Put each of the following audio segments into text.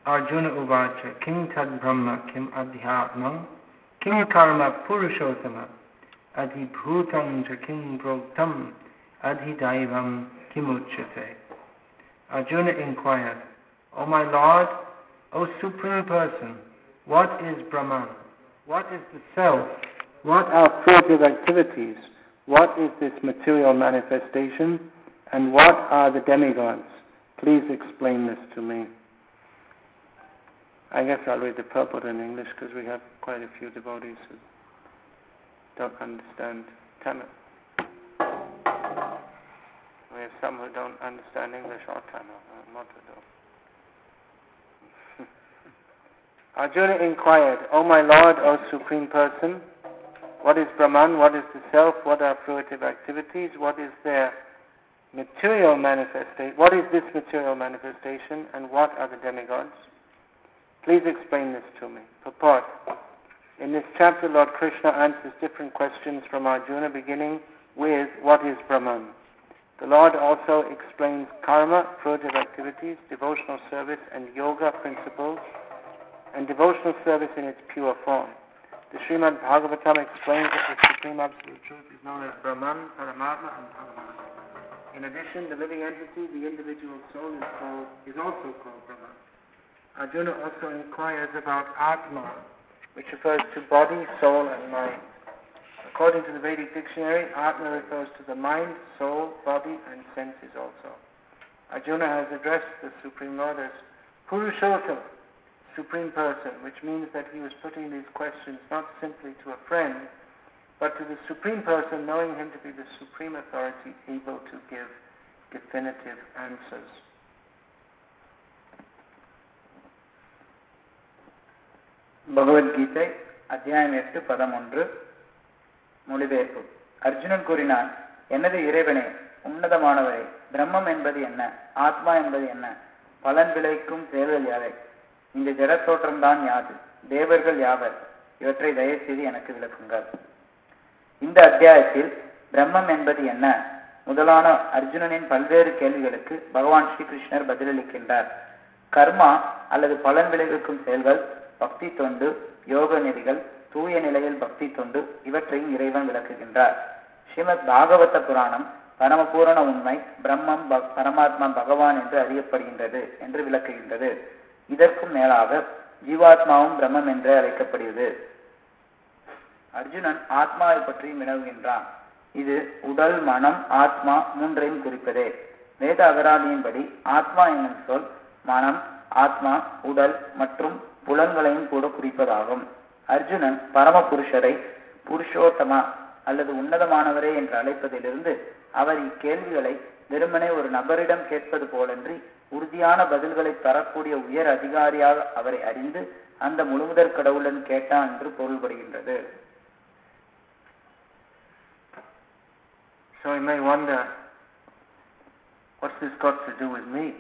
Arjuna Uvacha Kim Tad Brahma Kim Adhyatmam Kim Karma Purushottama Adhibhutam cha Kim Proktam Adhidaivam Kimuchyate. Arjuna inquired, O my Lord, O Supreme Person, what is Brahman? What is the Self? What are fruitive activities? What is this material manifestation? And what are the demigods? Please explain this to me. I guess I'll read the purport in English because we have quite a few devotees who don't understand Tamil. We have some who don't understand English or Tamil. What to do? Arjuna inquired, O my Lord, O Supreme Person, what is Brahman? What is the Self? What are fruitive activities? What is their material manifestation? What is this material manifestation? And what are the demigods? Please explain this to me. Purport. In this chapter, Lord Krishna answers different questions from Arjuna, beginning with, what is Brahman? The Lord also explains karma, fruitive activities, devotional service, and yoga principles, and devotional service in its pure form. The Srimad Bhagavatam explains that the Supreme Absolute Truth is known as Brahman, Paramatma, and Bhagavan. In addition, the living entity, the individual soul, is also called Brahman. Arjuna also inquires about Atma, which refers to body, soul, and mind. According to the Vedic dictionary, Atma refers to the mind, soul, body, and senses also. Arjuna has addressed the Supreme Lord as Purushottama, Supreme Person, which means that he was putting these questions not simply to a friend, but to the Supreme Person, knowing him to be the supreme authority able to give definitive answers. Bhagavad Gita அத்தியாயம் 8 பதம் 1 மொழிபெயர்ப்பு. அர்ஜுனன் கூறினான், எனது இறைவனே, உன்னதமானவரே, பிரம்மம் என்பது என்ன? ஆத்மா என்பது என்ன? பலன் விளைக்கும் செயல்கள் யாவை? இந்த ஜட தோற்றம்தான் யாது? தேவர்கள் யாவர்? இவற்றை தயவுசெய்து எனக்கு விளக்குங்கள். இந்த அத்தியாயத்தில் பிரம்மம் என்பது என்ன முதலான அர்ஜுனனின் பல்வேறு கேள்விகளுக்கு பகவான் ஸ்ரீகிருஷ்ணர் பதிலளிக்கின்றார். கர்மா அல்லது பலன் விளைவிக்கும் செயல்கள், பக்தி தொண்டு, யோக நெறிகள், தூய நிலையில் பக்தி தொண்டு, இவற்றையும் இறைவன் விளக்குகின்றார். ஸ்ரீமத் பாகவத புராணம் பரமபூரண உண்மை பிரம்மம் பரமாத்மா பகவான் என்று அறியப்படுகின்றது என்று விளக்குகின்றது. இதற்கும் மேலாக ஜீவாத்மாவும் பிரம்மம் என்று அழைக்கப்படுகிறது. அர்ஜுனன் ஆத்மாவை பற்றியும் வினவுகின்றான். இது உடல், மனம், ஆத்மா மூன்றையும் குறிப்பதே. வேத அகராதியின்படி ஆத்மா என்னும் சொல் மனம், ஆத்மா, உடல் மற்றும் புலன்களையும் கூட குறிப்பதாகும். அர்ஜுனன் பரமபுருஷரை புருஷோத்தமா அல்லது உன்னதமானவரே என்று அழைப்பதிலிருந்து அவர் இக்கேள்விகளை வெறுமனே ஒரு நபரிடம் கேட்பது போலன்றி உறுதியான பதில்களை தரக்கூடிய உயர் அதிகாரியாக அவரை அறிந்து அந்த முழுமுதற் கடவுளுடன் கேட்டான் என்று பொருள்படுகின்றது. So you may wonder, what's this got to do with me?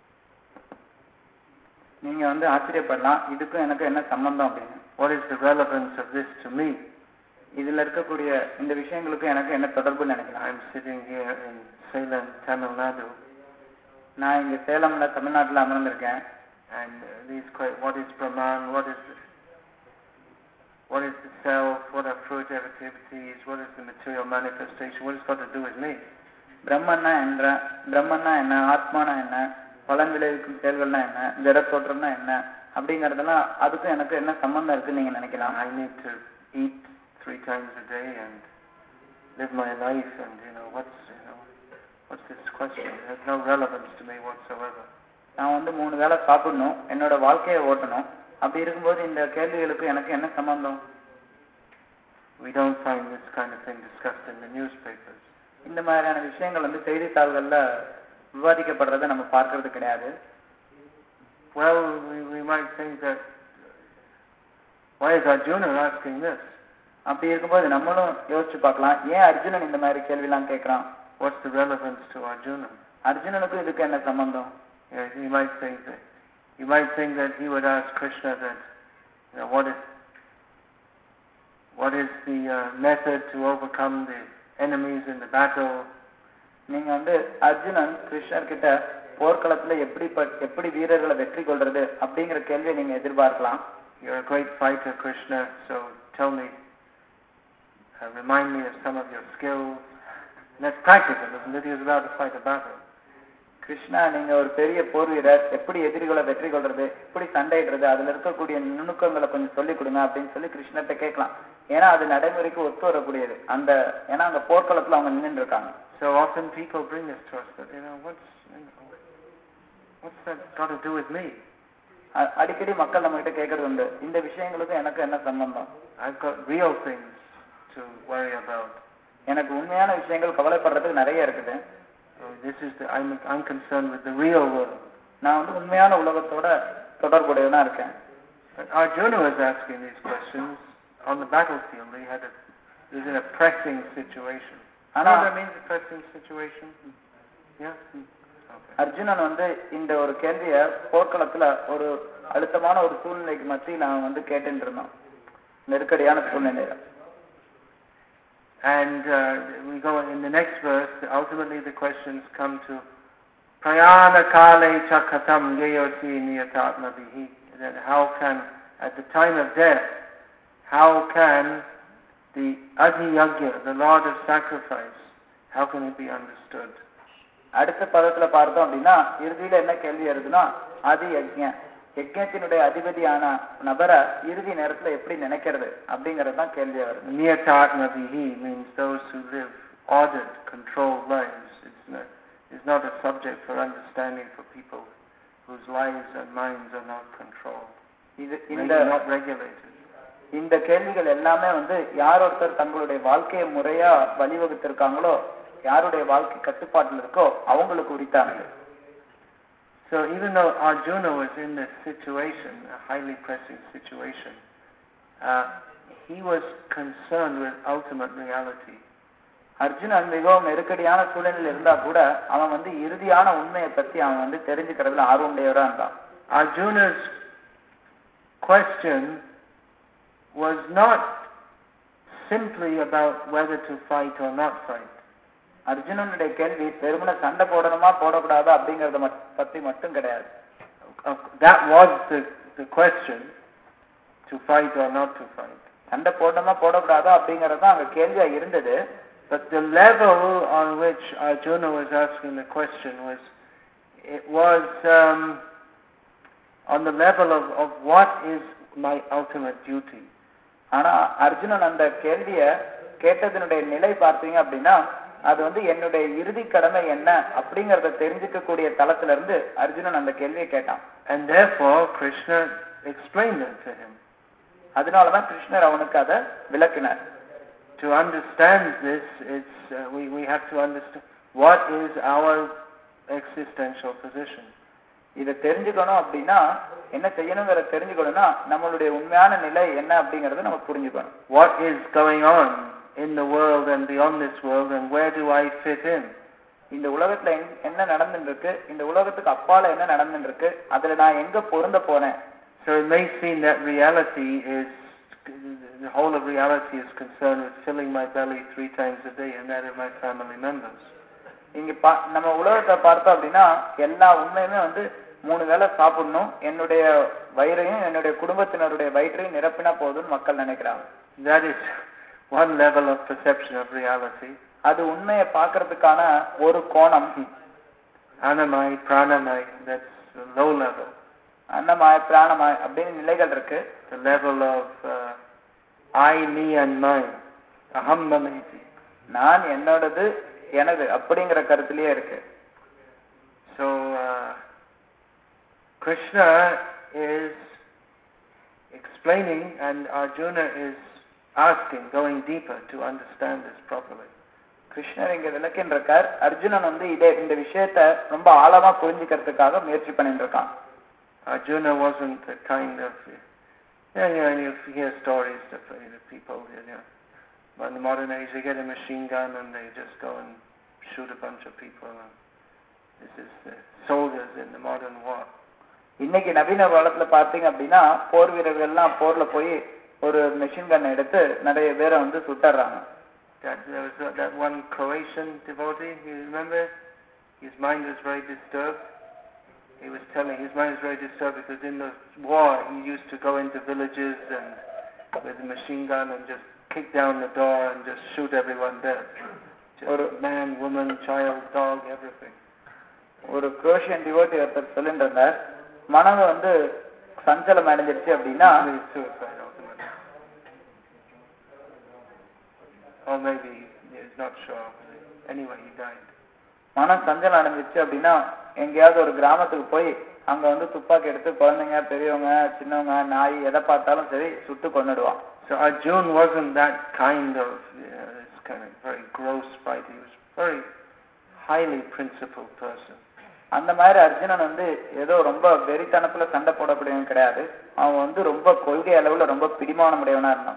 நீங்க ஆச்சரியப்படலாம், இதுக்கும் எனக்கு என்ன சம்பந்தம் அப்படின்னு. What is the relevance of this to me? இதுல இருக்கக்கூடிய இந்த விஷயங்களுக்கு எனக்கு என்ன தொடர்பு நினைக்கலாம். I'm sitting here in Salem, Tamil Nadu. நான் இங்க சேலம்ல தமிழ்நாட்டில் அமர்ந்திருக்கேன். And what is Brahman? What is the self? What are fruitive activities? What is the material manifestation? What has got to do with me? பிரம்மன்னா என்ன, ஆத்மானா என்ன, பலன் விளைவிக்கும் செயல்கள்னா என்ன, ஜட தோற்றம்னா என்ன அப்படிங்கறதெல்லாம் அதுக்கும் எனக்கு என்ன சம்பந்தம் இருக்குன்னு நீங்க நினைக்கலாம். I need to eat 3 times a day and live my life, and what's this question? It has no relevance to me whatsoever. நான் 3 வேளை சாப்பிடணும், என்னோட வாழ்க்கையை ஓட்டணும். அப்படி இருக்கும்போது இந்த கேள்விகளுக்கு எனக்கு என்ன சம்பந்தம்? We don't find this kind of thing discussed in the newspapers. இந்த மாதிரியான விஷயங்கள் செய்தித்தாள்கள்ல விவாதிக்கப்படுறதை நம்ம பார்க்கிறது கிடையாது. Well, we might think that, why is Arjuna asking this? அப்படி இருக்கும்போது நம்மளும் யோசிச்சு பார்க்கலாம், ஏன் அர்ஜுனன் இந்த மாதிரி கேள்விலாம் கேட்கறான்? What's the relevance to Arjuna? அர்ஜுனனுக்கு இதுக்கு என்ன சம்பந்தம்? You might think that he would ask Krishna that, what is the method to overcome the enemies in the battle? நீங்க அர்ஜுனன் கிருஷ்ணர் கிட்ட போர்க்களத்துல எப்படி வீரர்களை வெற்றி கொள்றது அப்படிங்கிற கேள்வியை நீங்க எதிர்பார்க்கலாம். You're a great fighter, Krishna, so tell me, remind me of some of your skills. Let's practice it, isn't it? He was about to fight a battle. Krishna, நீங்க ஒரு பெரிய போர் வீரர், எப்படி எதிரிகளை வெற்றி கொள்றது, எப்படி சண்டையிடுறது, அதுல இருக்கக்கூடிய நுணுக்கங்களை கொஞ்சம் சொல்லிக் கொடுங்க அப்படின்னு சொல்லி கிருஷ்ணர்கிட்ட கேட்கலாம். ஏன்னா அது நடைமுறைக்கு ஒத்து வரக்கூடியது. ஏன்னா அந்த போர்க்களத்துல அவங்க நின்று இருக்காங்க. So often people bring this to us, but what's that got to do with me? அடிக்கடி மக்கள் நம்ம கிட்ட கேட்கறது உண்டு, இந்த விஷயங்களுக்கும் எனக்கு என்ன சம்பந்தம்? I've got real things to worry about. எனக்கு உண்மையான விஷயங்கள் கவலைப்படுறதுக்கு நிறைய இருக்குது. This is I'm concerned with the real world. நான் உண்மையான உலகத்தோட தொடர்புடையவனா இருக்கேன். But Arjuna was asking these questions on the battlefield. He was in a pressing situation. What that means, a pressing situation? Yeah. Okay. Arjunan இந்த ஒரு கேள்விய போர்க்களத்துல ஒரு அழுத்தமான ஒரு சூழ்நிலைக்கு மத்தியில் நான் கேட்டுட்டு இருந்தோம், நெருக்கடியான சூழ்நிலையில. And we go in the next verse. Ultimately, the questions come to prayana kale chakatam geyosi niyatatmavihi. That how can, at the time of death, how can the adhiyagya, the Lord of sacrifice, how can it be understood? அடுத்த பதத்துல பார்த்தோம் அப்படின்னா இறுதியில என்ன கேள்வி வருதுன்னா, ஆதி யஜ்ஞம், யஜ்ஞத்தினுடைய அதிபதியான நபரை இறுதி நேரத்துல எப்படி நினைக்கிறது அப்படிங்கறது தான் கேள்வியா வருது. Niyatatmavihi means those who live ordered, controlled lives. It's not a subject for understanding for people whose lives and minds are not controlled. Not regulated. இந்த கேள்விகள் எல்லாமே யார் ஒருத்தர் தங்களுடைய வாழ்க்கையை முறையா வழிவகுத்திருக்காங்களோ, யாருடைய வாழ்க்கை கட்டுப்பாட்டில் இருக்கோ அவங்களுக்கு உரித்தானது. So even though Arjuna was in this situation, a highly pressing situation, he was concerned with ultimate reality. Arjunan மிகவும் நெருக்கடியான சூழலில் இருந்தா கூட அவன் இறுதியான உண்மையை பத்தி அவன் தெரிஞ்சுக்கிறதுல ஆர்வமுடையவரா இருந்தான். Arjuna's question was not simply about whether to fight or not fight. அர்ஜுனனுடைய கேள்வி வெறுமனே சண்டை போடணுமா போடக்கூடாதா அப்படிங்கறத பத்தி மட்டும் கிடையாது. That was the question, to fight or not to fight. சண்டை போடணுமா போடக்கூடாதா அப்படிங்கறது தான் அங்க கேள்வியா இருந்தது. But the level on which Arjuna was asking the question was on the level of what is my ultimate duty. ஆனா அர்ஜுனன் அந்த கேள்விய கேட்டதனுடைய நிலை பார்த்தீங்க அப்படின்னா அது என்னுடைய இறுதி கடமை என்ன அப்படிங்கறத தெரிஞ்சுக்க கூடிய தளத்துல இருந்து அர்ஜுனன் அந்த கேள்வியை கேட்டான். And therefore Krishna explained it to him. அதனால தான் கிருஷ்ணர் அவனுக்கு அதை விளக்கினார். To understand this, we have to understand what is our existential position. இத தெரிஞ்சுக்கணும் அப்படின்னா என்ன செய்யணும்ங்கறத தெரிஞ்சுக்கணும்னா நம்மளுடைய உண்மையான நிலை என்ன அப்படிங்கறத நம்ம புரிஞ்சுக்கணும். What is going on in the world and beyond this world, and where do I fit in? இந்த உலகத்துல என்ன நடந்துட்டு இருக்கு, இந்த உலகத்துக்கு அப்பால என்ன நடந்துட்டு இருக்கு, அதுல நான் எங்க பொருந்த போறேன். So it may seem that reality is, the whole of reality is concerned with filling my belly 3 times a day and that of my family members. இங்க நம்ம உலகத்தை பார்த்தோம் அப்படின்னா எல்லா உண்மையுமே 3 வேளை சாப்பிடணும், என்னுடைய வயிறையும் என்னுடைய குடும்பத்தினருடைய வயிற்றையும் நிரப்பினா போதும்னு மக்கள் நினைக்கிறாங்க. That is one level of perception of reality. அது உண்மையை பார்க்கிறதுக்கான ஒரு கோணம். Anamai, pranamai, that's the low level. அன்னமாய் பிராணமாய் அப்படின்னு நிலைகள் இருக்கு. The level of I, me and mine, aham mameti. நான் என்னோடது எனது அப்படிங்கிற கருத்திலேயே இருக்கு. So Krishna is explaining and Arjuna is asking, going deeper to understand this properly. கிருஷ்ணர் இங்க விளக்கின்றார், அர்ஜுனன் இந்த விஷயத்தை ரொம்ப ஆழமா புரிஞ்சுக்கிறதுக்காக முயற்சி பண்ணிட்டு இருக்கான். Arjuna wasn't the kind of, you hear stories of the people, but in the modern age they get a machine gun and they just go and shoot a bunch of people. This is the soldiers in the modern war. இன்னைக்கு நவீன காலத்துல பாத்தீங்க அப்படின்னா போர் வீரர்கள்லாம் போர்ல போய் ஒரு machine கன் எடுத்து நிறைய பேரை சுட்டுறாங்க. There was that one Croatian devotee, you remember? His mind was very disturbed. he was telling, his mind was very disturbed because in the war he used to go into villages and with a machine gun and just kick down the door and just shoot everyone dead. Just man, woman, child, dog, everything. ஒரு குரோஷியன் devotee ஒருத்தர் சொல்லிட்டு இருந்தார், மனம் வந்து சஞ்சலம் அடைஞ்சிருச்சு அப்படின்னா, suicide ultimately. Or maybe he's not sure. Anyway, he died. மனம் சஞ்சலம் அடைஞ்சிருச்சு அப்படின்னா எங்கேயாவது ஒரு கிராமத்துக்கு போய் அங்க வந்து துப்பாக்கி எடுத்து குழந்தைங்க, பெரியவங்க, சின்னவங்க, நாய் எதை பார்த்தாலும் சரி சுட்டு கொன்னுடுவான். So Arjuna wasn't that kind of this kind of very gross fight. He was very highly principled person. அந்த மாதிரி அர்ஜுனன் வந்து ஏதோ ரொம்ப வெறித்தனத்துல சண்டை போடக்கூடியவன் கிடையாது. அவன் வந்து ரொம்ப கொள்கை அளவுல ரொம்ப பிடிமானமுடையவனா இருந்தான்.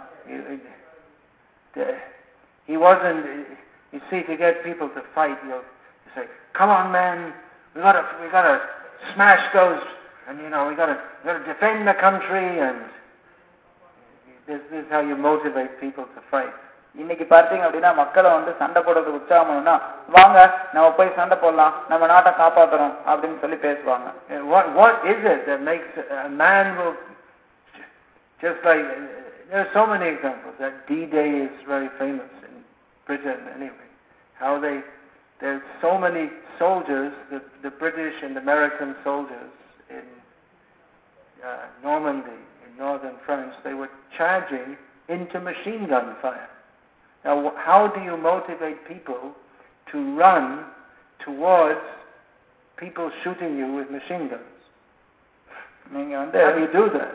He wasn't. You see, to get people to fight, you say, "Come on, man, we gotta smash those, and we gotta defend the country," and this is how you motivate people to fight. இன்னைக்கு பார்த்தீங்க அப்படின்னா மக்களை வந்து சண்டை போடுறதுக்கு உற்சாகம்னா, வாங்க நம்ம போய் சண்டை போடலாம், நம்ம நாட்டை காப்பாற்றணும் அப்படின்னு சொல்லி பேசுவாங்க. What is it that makes a man will just like there are so many examples that D-Day is very famous in Britain anyway. How there's so many soldiers, the British and American soldiers in Normandy in northern France, they were charging into machine gun fire. Now, how do you motivate people to run towards people shooting you with machine guns? How do you do that?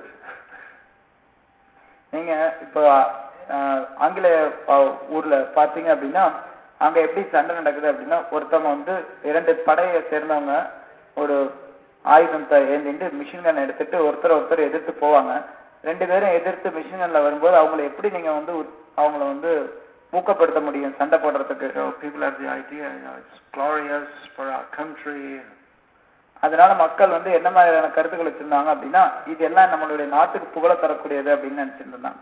நீங்க இப்போ ஆங்கிலேய ஊர்ல பாத்தீங்க அப்படின்னா அங்க எப்படி சண்டை நடக்குது அப்படின்னா, ஒருத்தவங்க வந்து இரண்டு படையை சேர்ந்தவங்க ஒரு ஆயுதத்தை ஏந்திட்டு மிஷின் கன் எடுத்துட்டு ஒருத்தர் எதிர்த்து போவாங்க. ரெண்டு பேரும் எதிர்த்து மிஷின் கன்ல வரும்போது அவங்களை எப்படி நீங்க வந்து அவங்கள வந்து ஊக்கப்படுத்த முடியும் சண்டை போடுறதுக்கு? People have the idea, it's glorious for our country. அதனால மக்கள் வந்து என்ன மாதிரியான கருத்துக்கள் வச்சிருந்தாங்க அப்படின்னா, இதெல்லாம் நம்மளுடைய நாட்டுக்கு புகழ தரக்கூடியது அப்படின்னு நினைச்சிருந்தாங்க.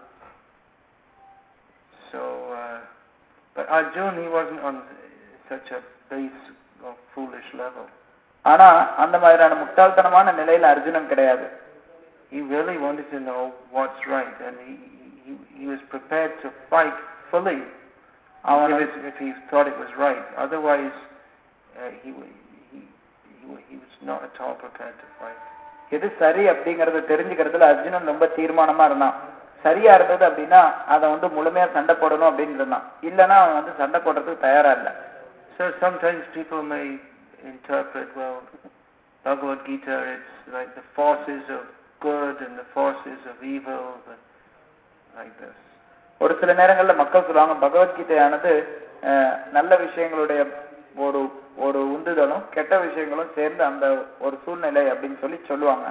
So, but Arjuna, he wasn't on such a base or foolish level. ஆனா அந்த மாதிரியான முட்டாள்தனமான நிலையில அர்ஜுனன் கிடையாது. He really wanted to know what's right, and he was prepared to fight fully. If he thought it was right, otherwise he was not at all prepared to fight. எது சரி அப்படிங்கறத தெரிஞ்சுக்கிறதுல அர்ஜுனன் ரொம்ப தீர்மானமா இருந்தான். சரியா இருந்தது அப்படின்னா அதை வந்து முழுமையா சண்டை போடணும் அப்படின்னு இருந்தான். இல்லைன்னா அவன் வந்து சண்டை போடுறதுக்கு தயாரா இல்லை. So sometimes people may interpret, well, Bhagavad Gita, it's like the forces of good and the forces of evil, like this. ஒரு சில நேரங்கள்ல மக்கள் சொல்லுவாங்க, பகவத்கீதையானது நல்ல விஷயங்களுடைய ஒரு உந்துதலும் கெட்ட விஷயங்களும் சேர்ந்து அந்த ஒரு சூழ்நிலை அப்படின்னு சொல்லி சொல்லுவாங்க.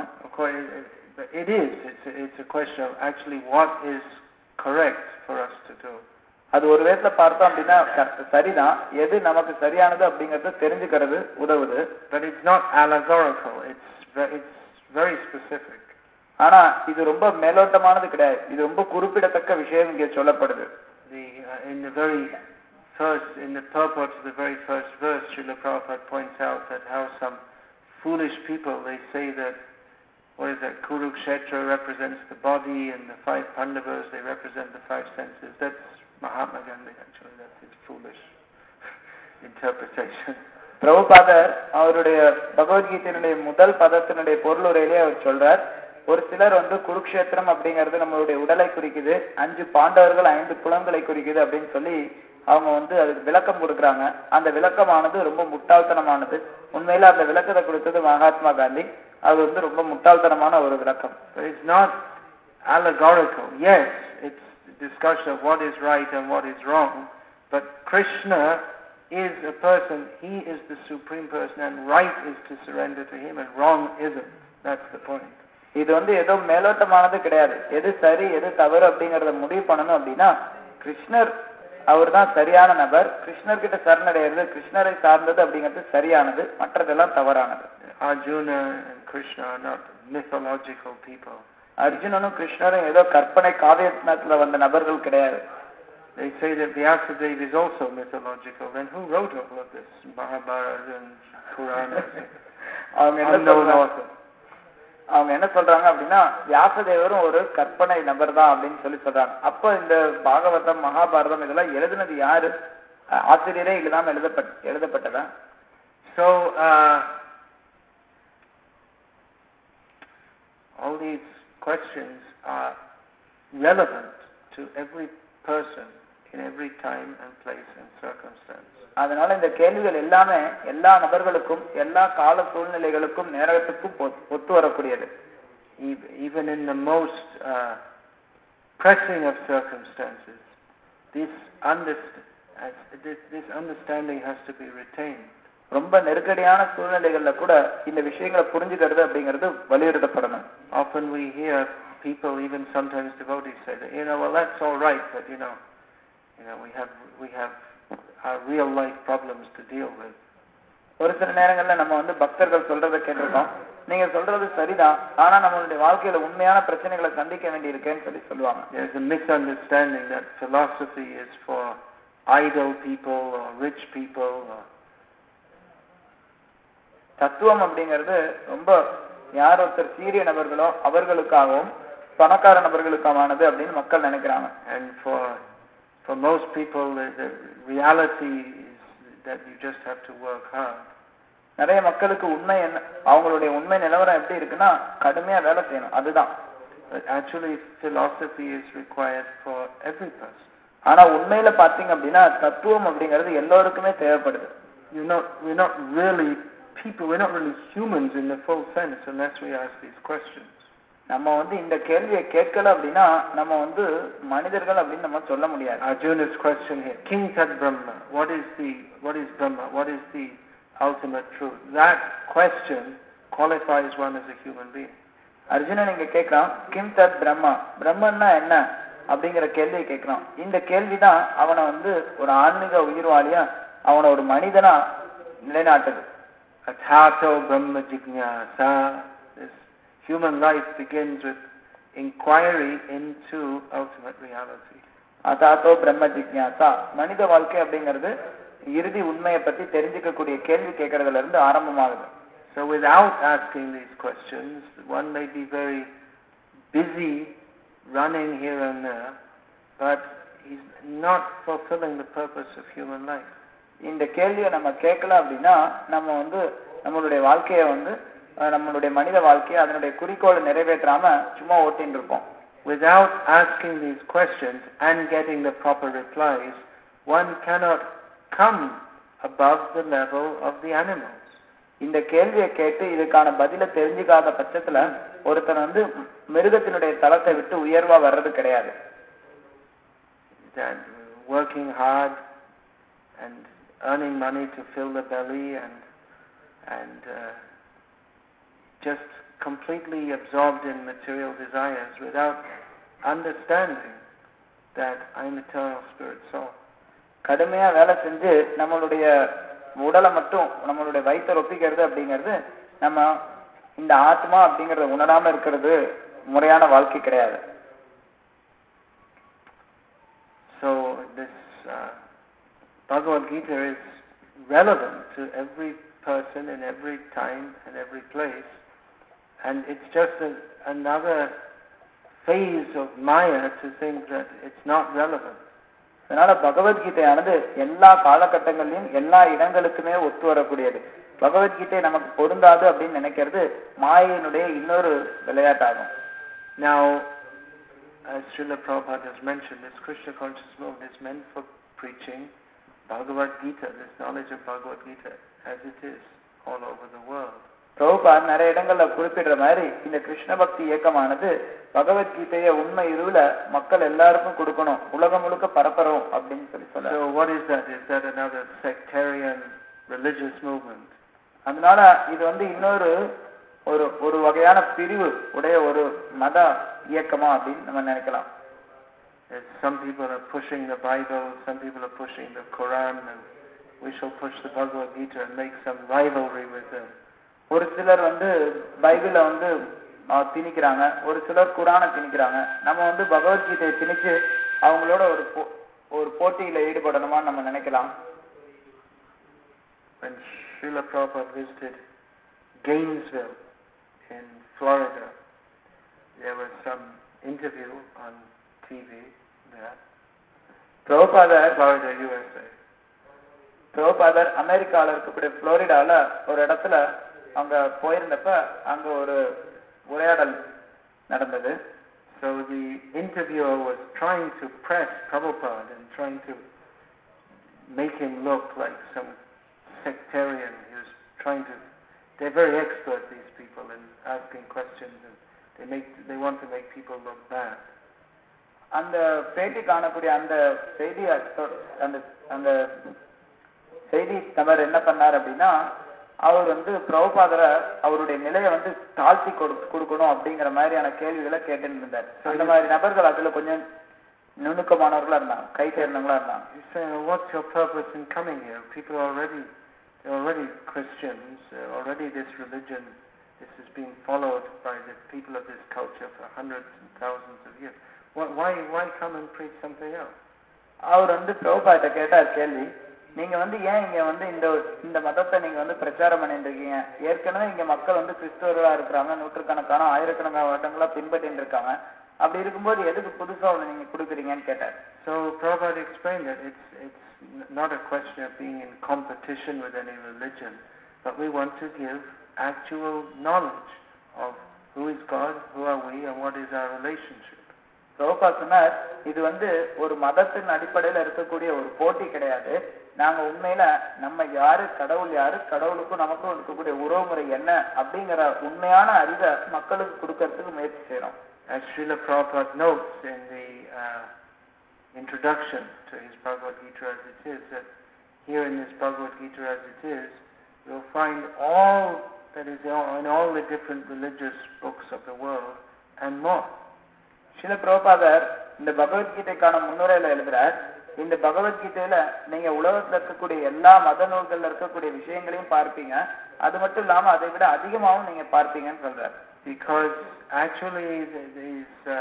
It's a question of actually what is correct for us to do. அது ஒரு விதத்துல பார்த்தோம் அப்படின்னா சரிதான், எது நமக்கு சரியானது அப்படிங்கறத தெரிஞ்சுக்கிறது உதவுது. But it's not allegorical. It's very specific. ஆனா இது ரொம்ப மேலோட்டமானது கிடையாது. இது ரொம்ப குறிப்பிடத்தக்க விஷயம் இங்கே சொல்லப்படுது. In the purport of the very first verse, Srila Prabhupada points out that how some foolish people, they say that, what is that, Kurukshetra represents the body and the 5 Pandavas, they represent the 5 senses. That's Mahatma Gandhi actually, that's his foolish interpretation. பிரபுபாதர் அவருடைய பகவத்கீதையினுடைய முதல் பதத்தினுடைய பொருளுரையிலே அவர் சொல்றார், ஒரு சிலர் வந்து குருக்ஷேத்திரம் அப்படிங்கிறது நம்மளுடைய உடலை குறிக்குது, 5 பாண்டவர்கள் 5 புலன்களை குறிக்குது அப்படின்னு சொல்லி அவங்க வந்து அதுக்கு விளக்கம் கொடுக்குறாங்க. அந்த விளக்கமானது ரொம்ப முட்டாள்தனமானது. உண்மையில அந்த விளக்கத்தை கொடுத்தது மகாத்மா காந்தி. அது வந்து ரொம்ப முட்டாள்தனமான ஒரு விளக்கம். It's not allegorical. Yes, it's discussion of what is right and what is wrong, but Krishna is a person, he is the supreme person, and right is to surrender to him and wrong isn't. That's the point. இது வந்து ஏதோ மேலோட்டமானது கிடையாது. எது சரி எது தவறு அப்படிங்கறத முடிவு பண்ணணும் அப்படின்னா கிருஷ்ணர் அவர் தான் சரியான நபர். கிருஷ்ணர் கிட்ட சரணடைகிறது, கிருஷ்ணரை சார்ந்தது அப்படிங்கிறது சரியானது, மற்றதெல்லாம் தவறானது. Arjuna and Krishna are not mythological people. அர்ஜுனனும் கிருஷ்ணரும் ஏதோ கற்பனை காவியத்துல வந்த நபர்கள் கிடையாது. They say that Vyasadeva is also mythological. Then who wrote all of this? Mahabharata and Puranas. அவங்க என்ன சொல்றாங்க அப்படின்னா வியாசதேவரும் ஒரு கற்பனை நபர் தான் அப்படின்னு சொல்றாங்க. அப்ப இந்த பாகவதம் மகாபாரதம் இதெல்லாம் எழுதுனது யாரு? ஆசிரியரே இல்லாம எழுதப்பட்டதா? So all these questions are relevant to every person in every time and place and circumstance. அதனால இந்த கேள்விகள் எல்லாமே எல்லா நபர்களுக்கும் எல்லா கால சூழ்நிலைகளுக்கும் நேரத்துக்கும் ஒத்து வரக்கூடியது. Even in the most pressing of circumstances, this understanding has to be retained. ரொம்ப நெருக்கடியான சூழ்நிலைகள்ல கூட இந்த விஷயங்களை புரிஞ்சுக்கிறது அப்படிங்கிறது வலியுறுத்தப்படணும். Often we hear people, even sometimes devotees, say that, well, that's all right, but we have our real life problems to deal with. ஒரு சில நேரங்கள்ல நம்ம பக்தர்கள் சொல்றதை கேட்டிருக்கோம், நீங்க சொல்றது சரிதான், ஆனா நம்மளுடைய வாழ்க்கையில உண்மையான பிரச்சனைகளை சந்திக்க வேண்டி இருக்கேன்னு சொல்லுவாங்க. There's a misunderstanding that philosophy is for idle people or rich people. தத்துவம் அப்படிங்கிறது ரொம்ப யார் ஒருத்தர் சீரிய நபர்களோ அவர்களுக்காகவும் பணக்கார நபர்களுக்கானது அப்படின்னு மக்கள் நினைக்கிறாங்க. And for most people the reality is that you just have to work hard. நிறைய மக்களுக்கு உண்மை என்ன, அவங்களுடைய உண்மை நிலவரம் எப்படி இருக்குன்னா கடுமையா வேலை செய்யணும், அதுதான். But actually philosophy is required for every person. ஆனா உண்மையில பாத்தீங்க அப்படின்னா தத்துவம் அப்படிங்கிறது எல்லாருக்குமே தேவைப்படுது. We're not really people, we're not really humans in the full sense unless we ask these questions. நம்ம இந்த கேள்வியை கேட்கல அப்படின்னா நம்ம மனிதர்கள் அப்படின்னு நம்ம சொல்ல முடியாது. Arjuna's question here, King Tat Brahma, what is Brahma, what is the ultimate truth? That question qualifies one as a human being. Arjunan இங்க கேட்கிறான், கிம் தத் பிரம்மா, பிரம்மன்னா என்ன அப்படிங்கிற கேள்வியை கேட்கிறான். இந்த கேள்விதான் அவனை ஒரு ஆன்மீக உயிர்வாளியா அவனை ஒரு மனிதனா நிலைநாட்டுது. Athato Brahma Jignasa. This human life begins with inquiry into ultimate reality. Athato Brahma Jignasa. மனித வாழ்க்கை அப்படிங்கிறது இறுதி உண்மையை பத்தி தெரிஞ்சுக்கக்கூடிய கேள்வி கேட்கறதுல இருந்து ஆரம்பமாகுது. So without asking these questions, one may be very busy running here and there, but he's not fulfilling the purpose of human life. இந்த கேள்வியை நம்ம கேட்கல அப்படின்னா நம்ம நம்மளுடைய வாழ்க்கையை நம்மளுடைய மனித வாழ்க்கையை அதனுடைய குறிக்கோளை நிறைவேற்றாம சும்மா ஓட்டின்னு இருப்போம். Without asking these questions and getting the proper replies, one cannot come above the level of the animals. இந்த கேள்வியை கேட்டு இதுக்கான பதிலை தெரிஞ்சுக்காத பட்சத்துல ஒருத்தன் மிருகத்தினுடைய தளத்தை விட்டு உயர்வா வர்றது கிடையாது. Working hard and earning money to fill the belly and just completely absorbed in material desires without understanding that I'm eternal spirit soul. கடுமையா வேலை செஞ்சு நம்மளுடைய உடலை மட்டும் நம்மளுடைய வயிற்றை ஒப்பிக்கிறது அப்படிங்கிறது நம்ம இந்த ஆத்மா அப்படிங்கறத உணராம இருக்கிறது முறையான வாழ்க்கை கிடையாது. So this Bhagavad Gita is relevant to every person in every time and every place, and it's just another phase of Maya to think that it's not relevant. அதனால பகவத்கீதையானது எல்லா காலகட்டங்களிலும் எல்லா இடங்களுக்குமே ஒத்து வரக்கூடியது. பகவத்கீதை நமக்கு பொருந்தாது அப்படின்னு நினைக்கிறது மாயையினுடைய இன்னொரு விளையாட்டாகும். Now, as Srila Prabhupada has mentioned, this Krishna conscious movement is meant for preaching Bhagavad Gita, this knowledge of Bhagavad Gita as it is all over the world. Prabhupad நிறைய இடங்கள்ல குறிப்பிடுற மாதிரி இந்த கிருஷ்ண பக்தி இயக்கமானது பகவத்கீதையை உண்மை இருவுல மக்கள் எல்லாருக்கும் கொடுக்கணும், உலகம் முழுக்க பரப்பறோம் அப்படின்னு சொல்ல. So what is that? Is that another sectarian religious movement? அதனால இது இன்னொரு ஒரு வகையான பிரிவு உடைய ஒரு மத இயக்கமா அப்படின்னு நம்ம நினைக்கலாம். Some people are pushing the Bible, some people are pushing the Quran, and we shall push the Bhagavad Gita and make some rivalry with them. ஒரு சிலர் பைபிளை திணிக்கிறாங்க, ஒரு சிலர் குரானை திணிக்கிறாங்க. நம்ம பகவத்கீதையை திணிச்சு அவங்களோட ஒரு போட்டியில ஈடுபடணுமா நம்ம நினைக்கலாம். When Srila Prabhupada visited Gainesville in Florida. There was some interview on TV there. Florida, USA. பிரபுபாதர் அமெரிக்கால இருக்கக்கூடிய புளோரிடால ஒரு இடத்துல அங்க போயிருந்தப்ப அங்க ஒரு உரையாடல் நடந்தது. So the interviewer was trying to press Prabhupada and trying to make him look like some sectarian. He was trying to. They're very expert, these people, in asking questions, and they want to make people look bad. அந்த பேட்டி காணக்கூடிய அந்த செய்தி அந்த செய்தி நபர் என்ன பண்ணார் அப்படின்னா, அவர் பிரபுபாதரை அவருடைய நிலையை தாழ்த்தி கொடுக்கணும் அப்படிங்கிற மாதிரியான கேள்விகளை கேட்டு இருந்தார். அந்த மாதிரி நபர்கள் அதுல கொஞ்சம் நுணுக்கமானவர்களா இருந்தாங்க, கை சேர்ந்தவங்களா இருந்தாங்க. What's your purpose in coming here? People are already Christians. Already this religion, this is being followed by the people of this culture for hundreds and thousands of years. Why come and preach something else? அவர் பிரபுபாத கேட்டார் கேள்வி, நீங்க ஏன் இங்க இந்த மதத்தை நீங்க பிரச்சாரம் பண்ணிட்டு இருக்கீங்க? ஏற்கனவே இங்க மக்கள் கிறிஸ்தவர்களா இருக்கிறாங்க, நூற்றுக்கணக்கான ஆயிரக்கணக்கான வருடங்களா பின்பற்றிட்டு இருக்காங்க. அப்படி இருக்கும்போது எதுக்கு புதுசா ஒண்ணு நீங்க கொடுக்குறீங்கன்னு கேட்டார். So Prabhupada explained that it's not a question of being in competition with any religion, but we want to give actual knowledge of who is God, who are we, and what is our relationship. Prabhupad சொன்னார், இது ஒரு மதத்தின் அடிப்படையில் இருக்கக்கூடிய ஒரு போட்டி கிடையாது. நாங்க உண்மையில நம்ம யாரு, கடவுள் யாரு, கடவுளுக்கும் நமக்கும் இருக்கக்கூடிய உறவுமுறை என்ன அப்படிங்கிற உண்மையான அறிவை மக்களுக்கு கொடுக்கறதுக்கு முயற்சி செய்யறோம். As Srila Prabhupada notes in the introduction to his Bhagavad Gita as it is, that here in this Bhagavad Gita as it is, you'll find all that is in all the different religious books of the world and more. Srila பிரபுபாதர் இந்த பகவத்கீதைக்கான முன்னுரையில எழுதுறார், இந்த பகவத்கீதையில நீங்க உலகத்துல இருக்கக்கூடிய எல்லா மத நூல்கள்ல இருக்கக்கூடிய விஷயங்களையும் பார்ப்பீங்க, அது மட்டும் இல்லாம அதை விட அதிகமாகவும் நீங்க பார்ப்பீங்கன்னு சொல்றார். Because actually these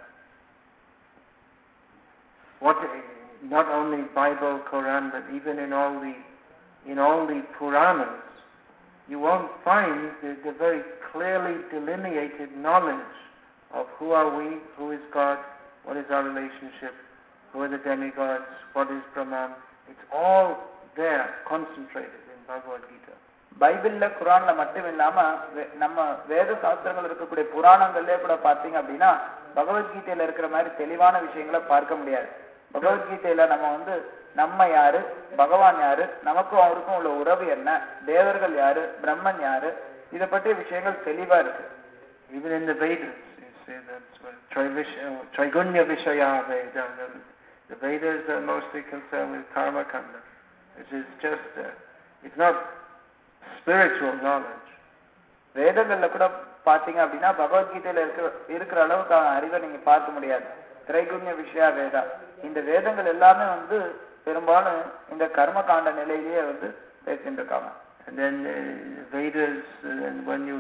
not only Bible, Quran, but even in all the Puranas, you won't find the very clearly delineated knowledge of who are we, who is God, what is our relationship, who are the demigods, what is Brahman. It's all there concentrated in Bhagavad Gita. பைபிள்ல குரான்ல மட்டும் இல்லாம நம்ம வேத சாஸ்திரங்கள் இருக்கக்கூடிய புராணங்கள்லயே கூட பார்த்தீங்க அப்படின்னா பகவத்கீதையில இருக்கிற மாதிரி தெளிவான விஷயங்களை பார்க்க முடியாது. பகவத்கீதையில நம்ம யாரு, பகவான் யாரு, நமக்கும் அவருக்கும் உள்ள உறவு என்ன, தேவர்கள் யாரு, பிரம்மன் யாரு, இதை பற்றிய விஷயங்கள் தெளிவா இருக்கு. Even in the Vedas, you see that Traigunya Vishaya Veda. The Vedas are mostly concerned with Karma Kanda, which is just it's not spiritual knowledge. வேதங்கள்ல கூட பாத்தீங்க அப்படின்னா பகவத்கீதையில இருக்கிற அளவுக்கான அறிவை நீங்க பார்க்க முடியாது. திரைகுண்ய விஷயா வேதா, இந்த வேதங்கள் எல்லாமே பெரும்பாலும் இந்த கர்ம காண்ட நிலையிலேயே பேசிட்டு இருக்காங்க. And then Vedas, and when you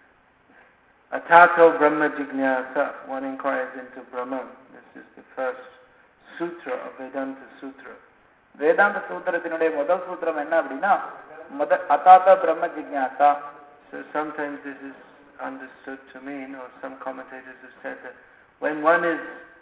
Atato Brahma Jignasa, one inquires into Brahman. This is the first sutra of Vedanta Sutra. வேதாந்த சூத்திரத்தினுடைய முதல் சூத்திரம் என்ன அப்படின்னா Atata Brahma Jignasa. So sometimes this is understood to mean, or some commentators have said that when one is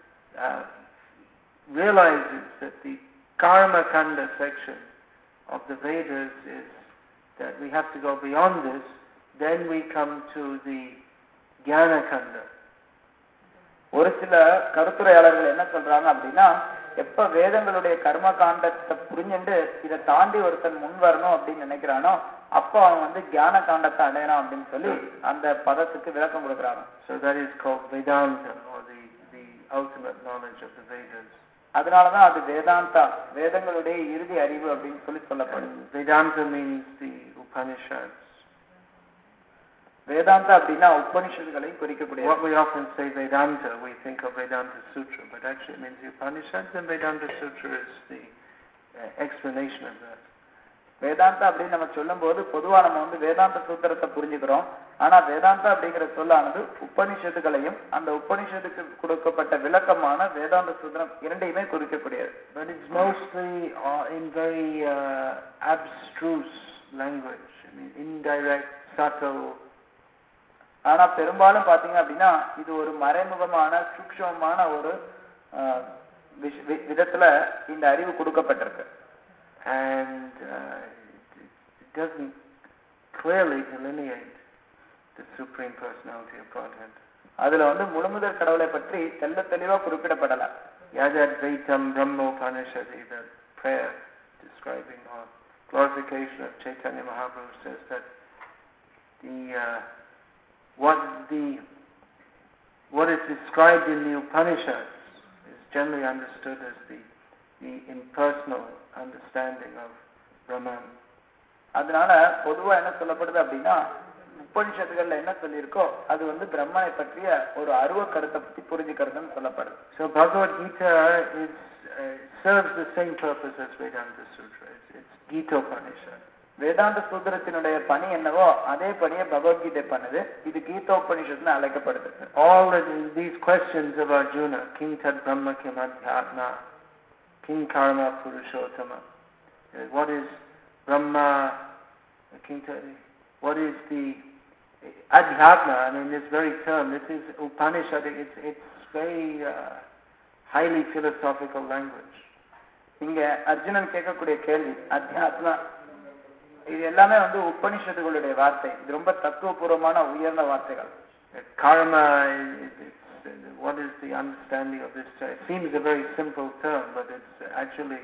realizes that the Karma Kanda section of the Vedas is that we have to go beyond this, then we come to the Jnana Kanda. ஒரு சில கருத்துரையாளர்கள் என்ன சொல்றாங்க அப்படின்னா, எப்ப வேதங்களுடைய கர்ம காண்டத்தை புரிஞ்சுட்டு இதை தாண்டி ஒருத்தன் முன் வரணும் அப்படின்னு நினைக்கிறானோ அப்ப அவன் ஞான காண்டத்தை அடையணும் அப்படின்னு சொல்லி அந்த பதத்துக்கு விளக்கம் கொடுக்குறாங்க. So that is called Vedanta, or the ultimate knowledge of the Vedas. அதனாலதான் அது வேதாந்தா, வேதங்களுடைய இறுதி அறிவு அப்படின்னு சொல்லி சொல்லப்படும். Vedanta means the Upanishads. Vedanta அப்படின்னா உபனிஷத்துகளை குறிக்கக்கூடிய. What we often say Vedanta, we think of Vedanta Sutra, but actually it means the Upanishads, and Vedanta Sutra is the explanation of that. Vedanta அப்படின்னு நம்ம சொல்லும் போது பொதுவா நம்ம வேதாந்த சூத்திரத்தை புரிஞ்சுக்கிறோம். ஆனா வேதாந்தா அப்படிங்கிற சொல்லானது உபனிஷத்துகளையும் அந்த உபனிஷத்துக்கு கொடுக்கப்பட்ட விளக்கமான வேதாந்த சூத்திரம் இரண்டையுமே குறிக்கக்கூடியது. But it's mostly in very abstruse language, I mean indirect subtle. ஆனா பெரும்பாலும் பாத்தீங்க அப்படின்னா இது ஒரு மறைமுகமான சூக்ஷ்மமான ஒரு விதத்துல இந்த அறிவு கொடுக்கப்பட்டிருக்கு. And it doesn't clearly delineate the Supreme Personality of Godhead. அதுல முழுமுதற் கடவுளை பற்றி தெளிவா குறிப்பிடப்படல. Yajadvaitam Brahmopanishadi, the prayer describing or glorification of Chaitanya Mahaprabhu, says that what is described in the Upanishads is generally understood as the impersonal understanding of Brahman. அதனால பொதுவா என்ன சொல்லப்படுது அப்படின்னா உபனிஷத்துகள்ல என்ன சொல்லியிருக்கோ அது பிரம்மனை பற்றிய ஒரு அருவ கருத்தை பத்தி புரிஞ்சுக்கிறதுன்னு சொல்லப்படுது. So Bhagavad Gita serves the same purpose as Vedanta Sutra. It's Gita Upanishad. வேதாந்த சூத்திரத்தினுடைய பணி என்னவோ அதே பணியை பகவத்கீதை பண்ணுது. இது கீதா உபனிஷத்னு அழைக்கப்படுது. All these questions of Arjuna, King Tad Brahma Kim Adhyatma, King Karma Purushottama, what is Brahma, King Tad, what is the Adhyatma? I mean, this very term, this is Upanishadic, it's very highly philosophical language. இங்க அர்ஜுனன் கேட்கக்கூடிய கேள்வி அத்தியாத்மா, இது எல்லாமே உபனிஷத்துகளுடைய வார்த்தை. இது ரொம்ப தத்துவபூர்வமான உயர்ந்த வார்த்தைகள். Karma, what is the understanding of this term? It seems a very simple term, but it's actually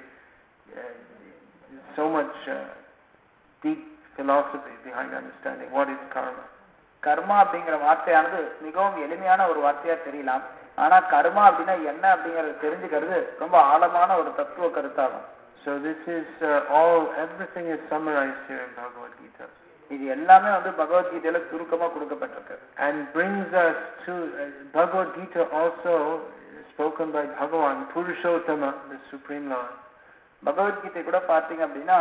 so much deep philosophy behind understanding what is karma. கர்மா அப்படிங்கிற வார்த்தையானது மிகவும் எளிமையான ஒரு வார்த்தையா தெரியலாம். ஆனா கர்மா அப்படின்னா என்ன அப்படிங்கறது தெரிஞ்சுக்கிறது ரொம்ப ஆழமான ஒரு தத்துவ கருத்தாகும். So this is everything is summarized here in Bhagavad Gita. இது எல்லாமே பகவத்கீதையில சுருக்கமா கொடுக்கப்பட்டிருக்கு. And brings us to Bhagavad Gita also spoken by Bhagavan Purushottama, the Supreme Lord. Bhagavad Gita கூட பார்த்தீங்க அப்படின்னா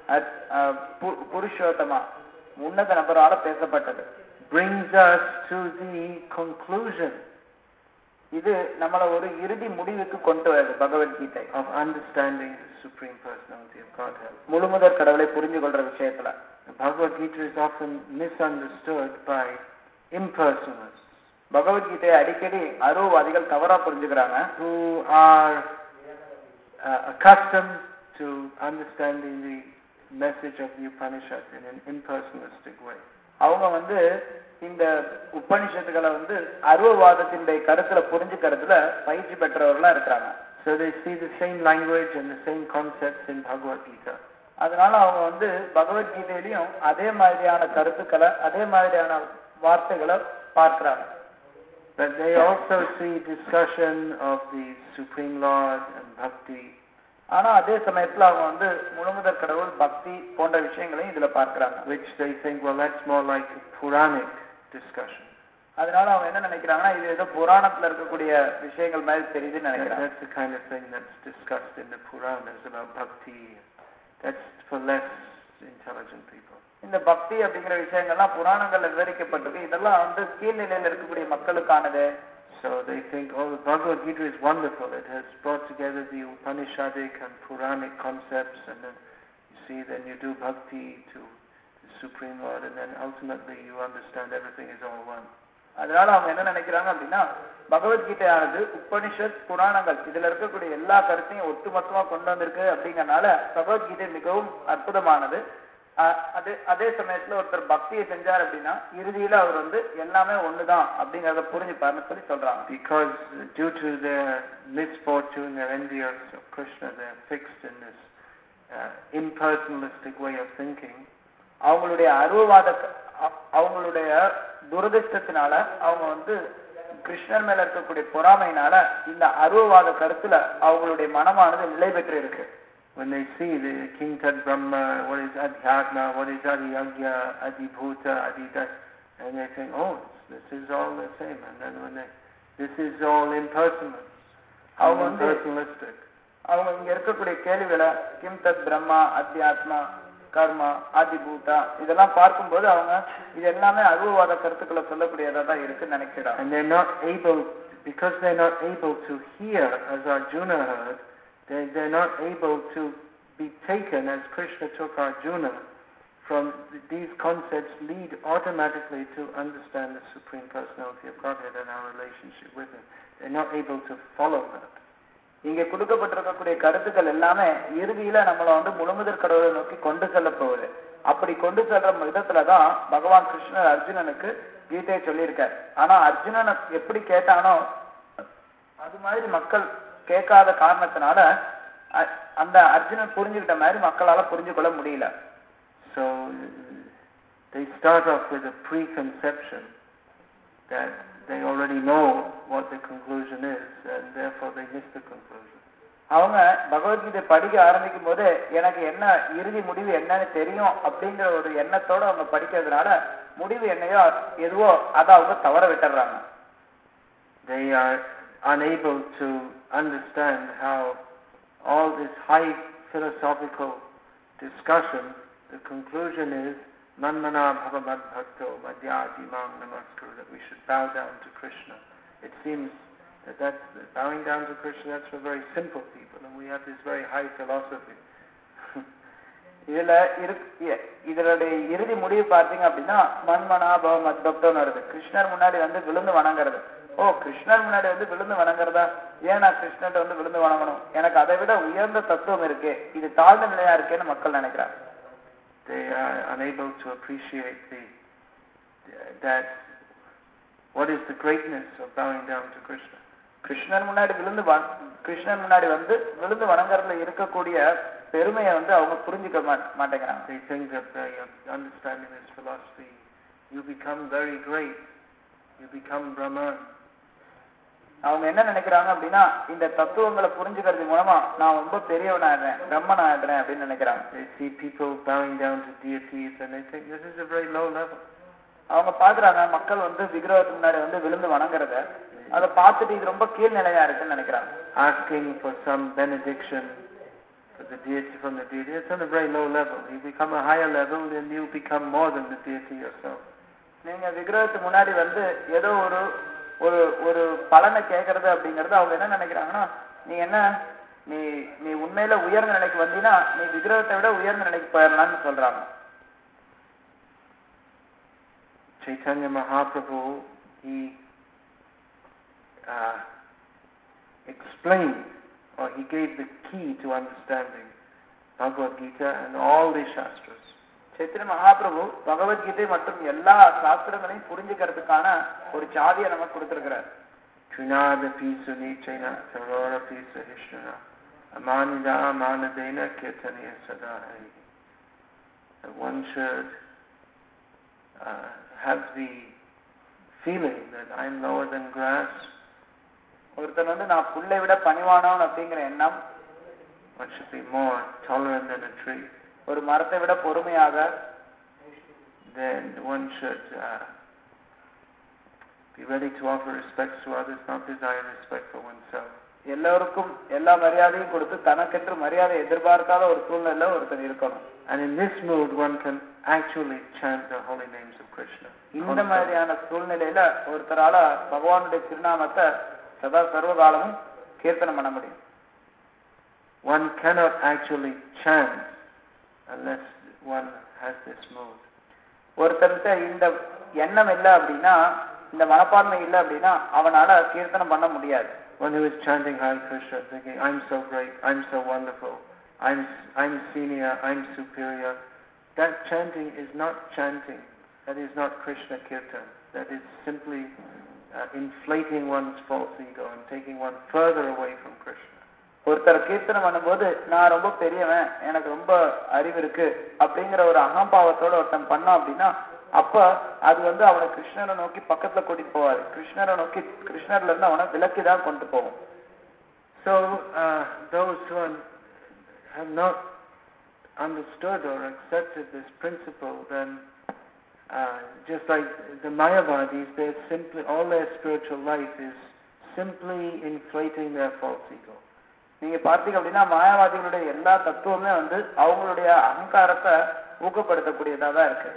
புருஷோத்தமா உன்னத நபரால பேசப்பட்டது. Brings us to the conclusion. இது நம்மள ஒரு இறுதி முடிவுக்கு கொண்டு வருது Bhagavad Gita. Of understanding the Supreme Personality of Godhead. முழுமுதற் கடவுளை புரிந்து கொள்ற விஷயத்துல. Bhagavad Gita is often misunderstood by impersonalists. பகவத்கீதையை அடிக்கடி அருவவாதிகள் தவறா புரிஞ்சுக்கிறாங்க. Who are accustomed to understanding the message of the Upanishad in an impersonalistic way. அவங்க இந்த உபனிஷத்துகளை அருவவாதத்தினுடைய கருத்துல புரிஞ்சுக்கிறதுல பயிற்சி பெற்றவர்களா இருக்கிறாங்க. So they see the same language and the same concepts in Bhagavad Gita. அதனால அவங்க பகவத்கீதையிலையும் அதே மாதிரியான கருத்துக்களை அதே மாதிரியான வார்த்தைகளை பார்க்கிறாங்க. But they also see discussion of the Supreme Lord and bhakti. ஆனா அதே சமயத்துல அவங்க முழுமுதற் கடவுள் பக்தி போன்ற விஷயங்களையும் இதுல பார்க்கிறாங்க. Which they think, well, that's more like a Puranic discussion. அதனால அவங்க என்ன நினைக்கிறாங்கன்னா இது ஏதோ புராணத்துல இருக்கக்கூடிய விஷயங்கள் மாதிரி தெரியுதுன்னு நினைக்கிறாங்க. That's the kind of thing that's discussed in the Puranas about bhakti. That's for less intelligent people. இந்த பக்தி அப்படிங்கிற விஷயங்கள்லாம் புராணங்கள்ல விவரிக்கப்பட்டிருக்கு. இதெல்லாம் கீழ்நிலையில இருக்கக்கூடிய மக்களுக்கானது. So they think, oh, the Bhagavad Gita is wonderful. It has brought together the Upanishadic and Puranic concepts, and then you see, then you do bhakti to the Supreme Lord, and then ultimately you understand everything is all one. அதனால அவங்க என்ன நினைக்கிறாங்க அப்படின்னா பகவத்கீதையானது உபனிஷத் புராணங்கள் இதுல இருக்கக்கூடிய எல்லா கருத்தையும் ஒட்டுமொத்தமா கொண்டு வந்திருக்கு அப்படிங்கறனால பகவத்கீதை மிகவும் அற்புதமானது. அதே சமயத்துல ஒருத்தர் பக்தியை செஞ்சார் அப்படின்னா இறுதியில அவர் எல்லாமே ஒண்ணுதான் அப்படிங்கறத புரிஞ்சுப்பாருன்னு சொல்லி சொல்றாங்க. Because due to their misfortune, their envious of Krishna, they are fixed in this impersonalistic way of thinking. அவங்களுடைய அருவவாத அவங்களுடைய துரதிஷ்டத்தினால அவங்க கிருஷ்ணர் மேல இருக்கக்கூடிய பொறாமையினால இந்த அருவவாத கருத்துல அவங்களுடைய மனமானது நிலை பெற்று இருக்கு. When they see the King Tad Brahma, what is Adhyatma, what is Adiyagya, Adibhuta, Adidas, and they think, oh, this is all the same. And then when this is all impersonal, impersonalistic. அவங்க இங்க இருக்கக்கூடிய கேள்விகளை கிம் தத் பிரம்மா, அத்தியாத்மா, கர்மா, அதிபூதா இதெல்லாம் பார்க்கும்போது அவங்க இது எல்லாமே அருவவாத கருத்துக்களை சொல்லக்கூடியதா தான் இருக்குன்னு நினைக்கிறாங்க. And they're not able, because they're not able to hear, as Arjuna heard, they're not able to be taken as Krishna took Arjuna from these concepts lead automatically to understand the Supreme Personality of Godhead and our relationship with Him. They're not able to follow that. இங்கே கொடுக்கப்பட்டிருக்கக்கூடிய கருத்துக்கள் எல்லாமே இறுதியில நம்மளை முழுமுதற் கடவுளை நோக்கி கொண்டு செல்ல போகுது. அப்படி கொண்டு செல்ற விதத்துலதான் பகவான் கிருஷ்ணர் அர்ஜுனனுக்கு கீதையை சொல்லியிருக்கார். ஆனா அர்ஜுனன் எப்படி கேட்டானோ அது மாதிரி மக்கள் கேட்காத காரணத்தினால அந்த அர்ஜுனன் புரிஞ்சுக்கிட்ட மாதிரி மக்களால புரிஞ்சு கொள்ள முடியல. So they start off with a preconception that they already know what the conclusion is, and therefore they miss the conclusion. அவங்க பகவத்கீதை படிக்க ஆரம்பிக்கும் போது எனக்கு என்ன இறுதி முடிவு என்னன்னு தெரியும் அப்படிங்கிற ஒரு எண்ணத்தோட அவங்க படிக்கிறதுனால முடிவு என்னையோ எதுவோ அதை அவங்க தவற விட்டுறாங்க. They are unable to understand how all this high philosophical discussion, the conclusion is manmana bhavamad bhakto madhyadimam namaskuru, that we should bow down to Krishna. It seems that bowing down to Krishna, that's for very simple people, and we have this very high philosophy. இதனுடைய இறுதி முடிவு பார்த்தீங்க அப்படின்னா மன்மனா பவமத் பக்தோன்னு வருது. கிருஷ்ணர் முன்னாடி விழுந்து வணங்குறது. ஓ, கிருஷ்ணர் முன்னாடி விழுந்து வணங்குறதா? ஏன் நான் கிருஷ்ணர்கிட்ட விழுந்து வணங்கணும்? எனக்கு அதை விட உயர்ந்த தத்துவம் இருக்கு, இது தாழ்ந்த நிலையா இருக்கேன்னு மக்கள் நினைக்கிறாங்க. They are unable to appreciate that what is the greatness of bowing down to Krishna. கிருஷ்ணர் முன்னாடி விழுந்து வணங்குறதுல இருக்கக்கூடிய பெருமையை அவங்க புரிஞ்சுக்க மாட்டேங்கிறாங்க. They think that by understanding this philosophy you become very great, you become Brahman. அவங்க என்ன நினைக்கிறாங்க அப்படின்னா இந்த தத்துவங்களை புரிஞ்சுக்கிறது மூலமா நான் ரொம்ப பெரியவனாயிடுறேன், பிரம்மன் ஆயிடுறேன் அப்படின்னு நினைக்கிறாங்க. They see people bowing down to deities and they think this is a very low level. அவங்க பாக்குறாங்க மக்கள் விக்கிரகத்துக்கு முன்னாடி விழுந்து வணங்குறத, அதை பார்த்துட்டு இது ரொம்ப கீழ்நிலையா இருக்குன்னு நினைக்கிறாங்க. Asking for some benediction for the deity, from the deity, it's on a very low level. You become a higher level and you become more than the deity yourself. நீங்க விக்கிரகத்துக்கு முன்னாடி ஏதோ ஒரு பலனை கேட்கறது அப்படிங்கறது அவங்க என்ன நினைக்கிறாங்கன்னா, நீ உண்மையில உயர்ந்த நிலைக்கு வந்தீங்கன்னா நீ விக்கிரகத்தை விட உயர்ந்த நிலைக்கு போயிடலாம்னு சொல்றாங்க. Chaitanya Mahaprabhu, he explained, or he gave the key to understanding Bhagavad Gita and all the Shastras. Chaitanya Mahaprabhu Bhagavad Gita மற்றும் எல்லா சாஸ்திரங்களையும் புரிஞ்சுக்கிறதுக்கான ஒரு சாவியை நமக்கு கொடுத்திருக்கிறார். Trinadapi sunichena tarorapi sahishnana amanida amanadena kirtaniya sadahari. That one should have the feeling that I'm lower than grass. ஒருத்தன் நான் புல்லை விட பணிவானவன் அப்படிங்கிற எண்ணம். One should be more tolerant than a tree. ஒரு மரத்தை விட பொறுமையாக. Then one should be ready to offer respect to others, not desire respect for oneself. எல்லாருக்கும் எல்லா மரியாதையும் கொடுத்து தனக்கென்று மரியாதை எதிர்பார்க்காத ஒரு சூழ்நிலை ஒருத்தர் இருக்கணும். And in this mood one can actually chant the holy names of Krishna. இந்த மாதிரியான சூழ்நிலையில ஒருத்தரால பகவானுடைய திருநாமத்தை சதா சர்வகாலமும் கீர்த்தனம் பண்ண முடியும். One cannot actually chant unless one has this mood. ஒருத்தர்கிட்ட இந்த எண்ணம் இல்லை அப்படின்னா, இந்த மனப்பான்மை இல்லை அப்படின்னா அவனால கீர்த்தனம் பண்ண முடியாது. One who is chanting Hare Krishna, thinking I'm so great, I'm so wonderful, I'm senior, I'm superior, that chanting is not chanting. That is not Krishna Kirtan. That is simply inflating one's false ego and taking one further away from Krishna. ஒருத்தர் கீர்த்தனம் பண்ணும்போது நான் ரொம்ப பெரியவன், எனக்கு ரொம்ப அறிவு இருக்கு அப்படிங்கிற ஒரு அகம்பாவத்தோட ஒருத்தன் பண்ணான் அப்படின்னா அப்ப அது அவனை கிருஷ்ணரை நோக்கி பக்கத்துல கூட்டிட்டு போவாரு. கிருஷ்ணரை நோக்கி கிருஷ்ணர்ல இருந்து அவனை விலக்கி தான் கொண்டு போவோம். So those who have not understood or accepted this principle, then just like the Mayavadis, they simply, all their spiritual life is simply inflating their false ego. நீங்க பார்த்தீங்க அப்படின்னா மாயாவாதிகளுடைய எல்லா தத்துவமே அவங்களுடைய அகங்காரத்தை ஊக்கப்படுத்தக்கூடியதா தான் இருக்கு.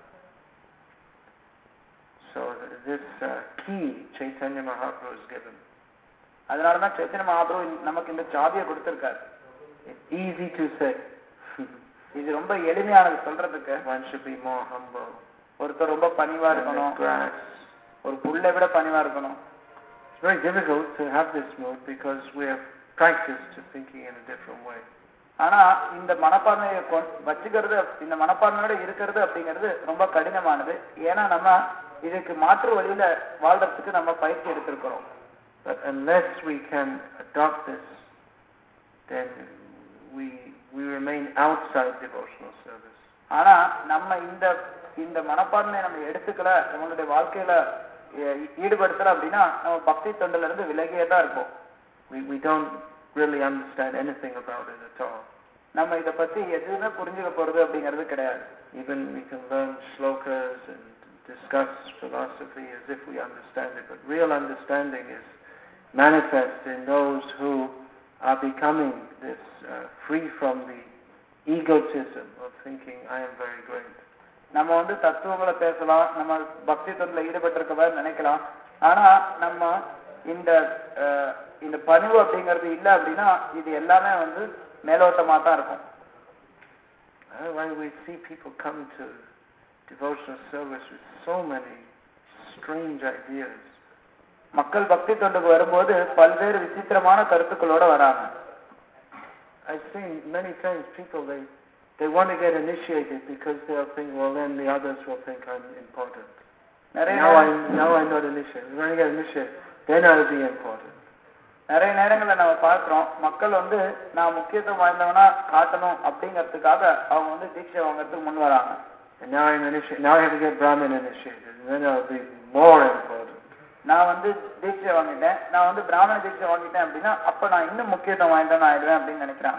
So this key Chaitanya Mahaprabhu has given. அதனால தான் சைத்தன்ய மகாபிரபு நமக்கு இந்த சாவியை கொடுத்திருக்காரு. It's easy to say. இது ரொம்ப எளிமையானது சொல்றதுக்கு. One should be more humble. ஒருத்தர் ரொம்ப பணிவா இருக்கணும். ஒரு புல்லை விட பணிவா இருக்கணும். It's very difficult to have this mood because we have practiced to thinking in a different way. ஆனா இந்த மனப்பான்மையை வச்சுக்கிறது, இந்த மனப்பான்மையோட இருக்கிறது அப்படிங்கிறது ரொம்ப கடினமானது. ஏன்னா நம்ம இதுக்கு மாற்று வழியில வாழ்றதுக்கு நம்ம பயிற்சி எடுத்திருக்கிறோம். But unless we can adopt this, then we remain outside devotional service. ஆனா நம்ம இந்த மனப்பான்மையை நம்ம எடுத்துக்கல, நம்மளுடைய வாழ்க்கையில ஈடுபடுத்தல அப்படின்னா நம்ம பக்தி தொண்டில இருந்து விலகியே தான் இருப்போம். We don't really understand anything about it at all. நம்ம இத பத்தி எதுவுமே புரிஞ்சுக்க போறது அப்படிங்கிறது கிடையாது. Even we can learn shlokas and discuss philosophy as if we understand it, but real understanding is manifest in those who are becoming this free from the egotism of thinking I am very great. நம்ம தத்துவங்களை பேசலாம், நம்ம பக்தி தொண்டில ஈடுபட்டிருக்கவர் நினைக்கலாம். ஆனா நம்ம இந்த பணிவு அப்படிங்கிறது இல்ல அப்படின்னா இது எல்லாமே மேலோட்டமா தான் இருக்கும். Why we see people come to devotional service with so many strange ideas. மக்கள் பக்தி தொண்டுக்கு வரும்போது பல்வேறு விசித்திரமான கருத்துக்களோட வராங்க. I've seen many times people they want to get initiated because they'll think, well, then the others will think I'm important. Now I'm not initiated. When I get initiated, then I'll be important. நிறைய நேரங்களில் நம்ம பார்க்கிறோம், மக்கள் நான் முக்கியத்துவம் வாய்ந்தவனா காட்டணும் அப்படிங்கிறதுக்காக அவங்க தீட்சை வாங்கறதுக்கு முன் வராங்க. And now I'm initiated. Now I have to get Brahmin initiated, and then I'll be more important. நான் தீட்சை வாங்கிட்டேன், நான் பிராமண தீட்சை வாங்கிட்டேன் அப்படின்னா அப்ப நான் இன்னும் முக்கியத்துவம் வாய்ந்தவனா ஆயிடுவேன் அப்படின்னு நினைக்கிறாங்க.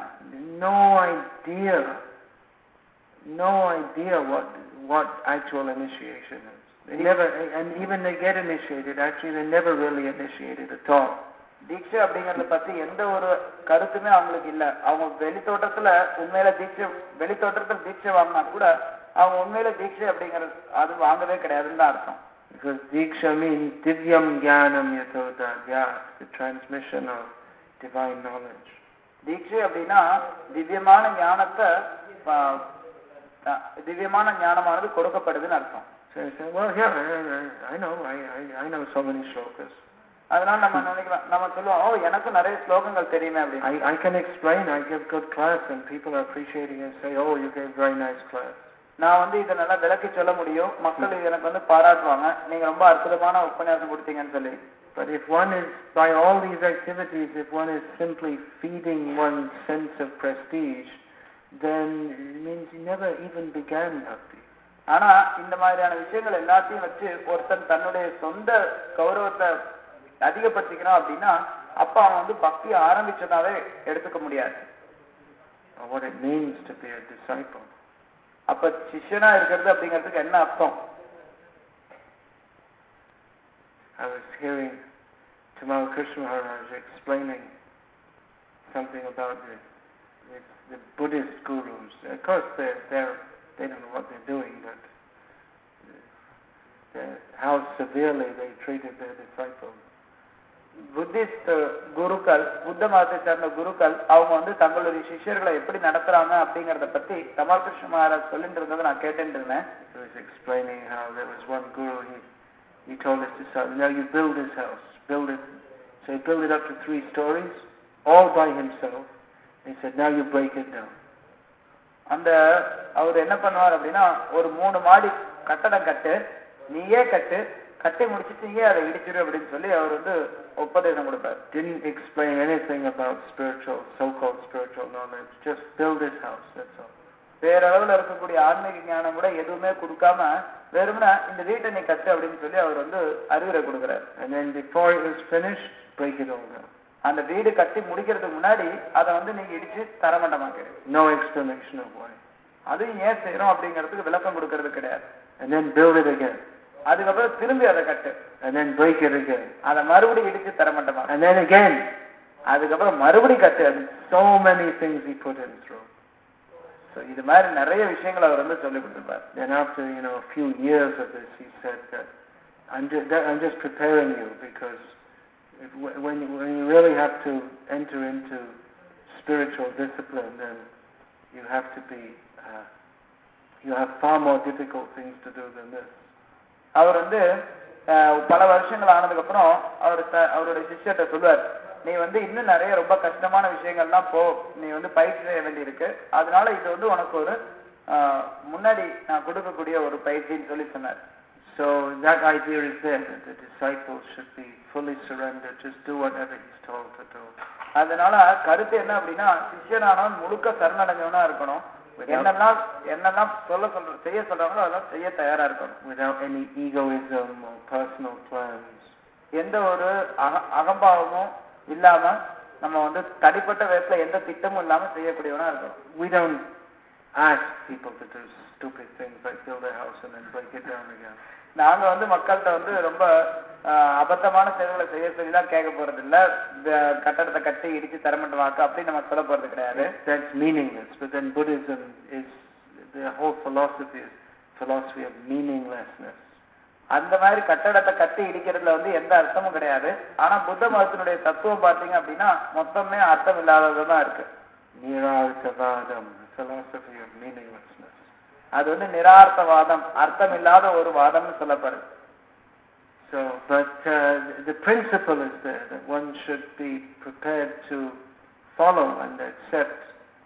No idea what actual initiation is. They never, and even they get initiated, actually they never really initiated at all. தீட்சை அப்படிங்கறத பத்தி எந்த ஒரு கருத்துமே அவங்களுக்கு இல்ல. அவங்க வெளித்தோட்டத்துல தீட்சை வாங்கினா கூட அவங்க உண்மையில தீட்சை அப்படிங்கறது அது வாங்கவே கிடையாதுன்னு தான் அர்த்தம். Because Diksha means Divyam Jnanam Yatodadhyat, the transmission of divine knowledge. தீட்சை அப்படின்னா திவ்யமான ஞானமானது கொடுக்கப்படுதுன்னு அர்த்தம். So I say, well, yeah, I know so many shlokas. அதனால நம்ம நினைக்கலாம், நம்ம சொல்லுவோம், எனக்கும் நிறைய ஸ்லோகங்கள் தெரியுமே அப்படின்னு. I can explain, I give good class and people are appreciating and say, oh, you gave very nice class. நான் இதை நல்லா விளக்கி சொல்ல முடியும், மக்கள் எனக்கு பாராட்டுவாங்க, நீங்க ரொம்ப அற்புதமான உபன்யாசம் கொடுத்தீங்கன்னு சொல்லி. But if one is, by all these activities, if one is simply feeding one's sense of prestige, then it means he never even began bhakti. ஆனா இந்த மாதிரியான விஷயங்கள் எல்லாத்தையும் வச்சு ஒருத்தன் தன்னுடைய சொந்த கௌரவத்தை அதிகப்படுத்திக்கிறான் அப்படின்னா அப்ப அவன் பக்தியை ஆரம்பிச்சதாவே எடுத்துக்க முடியாது. What it means to be a disciple. அப்ப சிஷ்யனா இருக்கிறது அப்படிங்கிறதுக்கு என்ன அர்த்தம்? I was hearing Tamal Krishna Maharaj explaining something about the Buddhist gurus. Of course, they don't know what they're doing, but how severely they treated their disciples. Buddhist குருக்கள், புத்த மதத்தை சேர்ந்த குருக்கள் அவங்க தங்களுடைய சிஷ்யர்களை எப்படி நடத்துறாங்க அப்படிங்கறத பத்தி தமால் கிருஷ்ண மகாராஜ் சொல்லிட்டு இருந்ததை நான் கேட்டுட்டு இருந்தேன். He was explaining how there was one guru, he told his disciples, now you build his house, build it. So he built it up to 3 stories, all by himself. He said, now you break it down. அவர் என்ன பண்ணுவார் அப்படின்னா, ஒரு 3 மாடி கட்டடம் நீயே கட்டி முடிச்சிட்டு நீயே அதை இடிச்சிரு அப்படின்னு சொல்லி அவர் உபதேசம் கொடுப்பார். Didn't explain anything about so-called spiritual knowledge, just build his house, that's all. பேரளவுல இருக்கக்கூடிய ஆன்மீக ஞானம் கூட எதுவுமே கொடுக்காம வெறுமனே இந்த வீட்டை நீ கட்டு அப்படின்னு சொல்லி அவர் அறிவுரை கொடுக்கிறார். And then before it was finished, break it all down. அந்த வீடு கட்டி முடிக்கிறதுக்கு முன்னாடி அதை நீங்க இடிச்சு தரமட்டமாக்கு. No explanation of why. அது ஏன் செய்யறோம் அப்படிங்கிறதுக்கு விளக்கம் கொடுக்கறது கிடையாது. And then build it again. அதுக்கப்புறம் திரும்பி அதை கட்டு. And then break it again. அதை மறுபடியும் இடிச்சு தரமட்டமாக்கு. And then again. அதுக்கப்புறம் மறுபடியும் கட்டு. So many things he put him through. So இது மாதிரி நிறைய விஷயங்களை அவர் சொல்லி கொடுத்திருப்பார். Then after a few years of this, he said that I'm just preparing you, because when you really have to enter into spiritual discipline, then you have to be you have far more difficult things to do than this. அவர் வந்து பல வருஷங்கள் ஆனதுக்கு அப்புறம் அவருடைய சிஷ்யர்கிட்ட சொல்லுவார், நீ வந்து இன்னும் நிறைய ரொம்ப கஷ்டமான விஷயங்கள்லாம் நீ வந்து பயிற்சி செய்ய வேண்டியிருக்கு, அதனால இது வந்து உனக்கு ஒரு முன்னாடி நான் கொடுக்கக்கூடிய ஒரு பயிற்சின்னு சொல்லி சொன்னார். So that idea is there, that the disciple should be fully surrendered, just do whatever he's told to do. அதனால கருத்து என்ன அப்படின்னா, சிஷ்யனானவன் முழுக்க சரணடைஞ்சவனா இருக்கணும், என்னெல்லாம் செய்ய சொல்றாங்களோ அதெல்லாம் செய்ய தயாரா இருக்கணும். Without any egoism or personal plans. எந்த ஒரு அகம்பாவமும் இல்லாம நம்ம வந்து தனிப்பட்ட விதத்துல எந்த திட்டமும் இல்லாம செய்யக்கூடியவனா இருக்கணும். We don't ask people to do stupid things like build a house and then break it down again. நாங்க வந்து மக்கள்கிட்ட வந்து ரொம்ப அபத்தமான செயல்களை செய்ய சொல்லிதான் கேட்க போறது இல்ல, கட்டடத்தை கட்டி இடிச்சு தரமட்டு வாக்கு அப்படி நம்ம சொல்ல போறது கிடையாது. That's meaningless. But then Buddhism is, the whole philosophy of meaninglessness. அந்த மாதிரி கட்டடத்தை கட்டி இடிக்கிறதுல வந்து எந்த அர்த்தமும் கிடையாது. ஆனா புத்த மதத்தினுடைய தத்துவம் பாத்தீங்க அப்படின்னா மொத்தமே அர்த்தம் இல்லாததுதான் இருக்கு. Nirarthavadam, philosophy of meaninglessness. அது வந்து நிரார்த்தவாதம், அர்த்தம் இல்லாத ஒரு வாதம்னு சொல்லப்படுது. So, but the principle is there that one should be prepared to follow and accept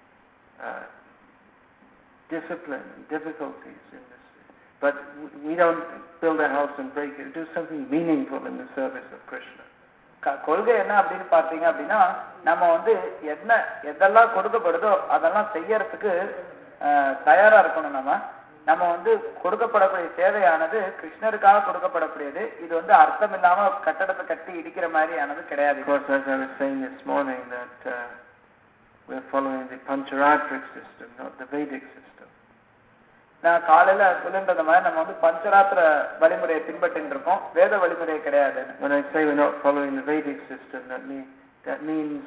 discipline and difficulties in this. But we don't build a house and break it. Do something meaningful in the service of Krishna. கொள்கை என்ன அப்படின்னு பார்த்தீங்க அப்படின்னா, நம்ம வந்து எதெல்லாம் கொடுக்கப்படுதோ அதெல்லாம் செய்யறதுக்கு தயாரா இருக்கணும். நம்ம வந்து கொடுக்கப்படக்கூடிய சேவையானது கிருஷ்ணருக்காக கொடுக்கப்படக்கூடியது. இது வந்து அர்த்தம் இல்லாம கட்டடத்தை கட்டி இடிக்கிற மாதிரியானது கிடையாது. Of course, as I was saying this morning, that we're following the Pancharatric system, not the Vedic system. நான் காலையில சொல்லுன்றது மாதிரி நம்ம வந்து பஞ்சராத்திர வழிமுறையை பின்பற்றிட்டு இருக்கோம், வேத வழிமுறையை கிடையாது. When I say we're not following the Vedic system, that means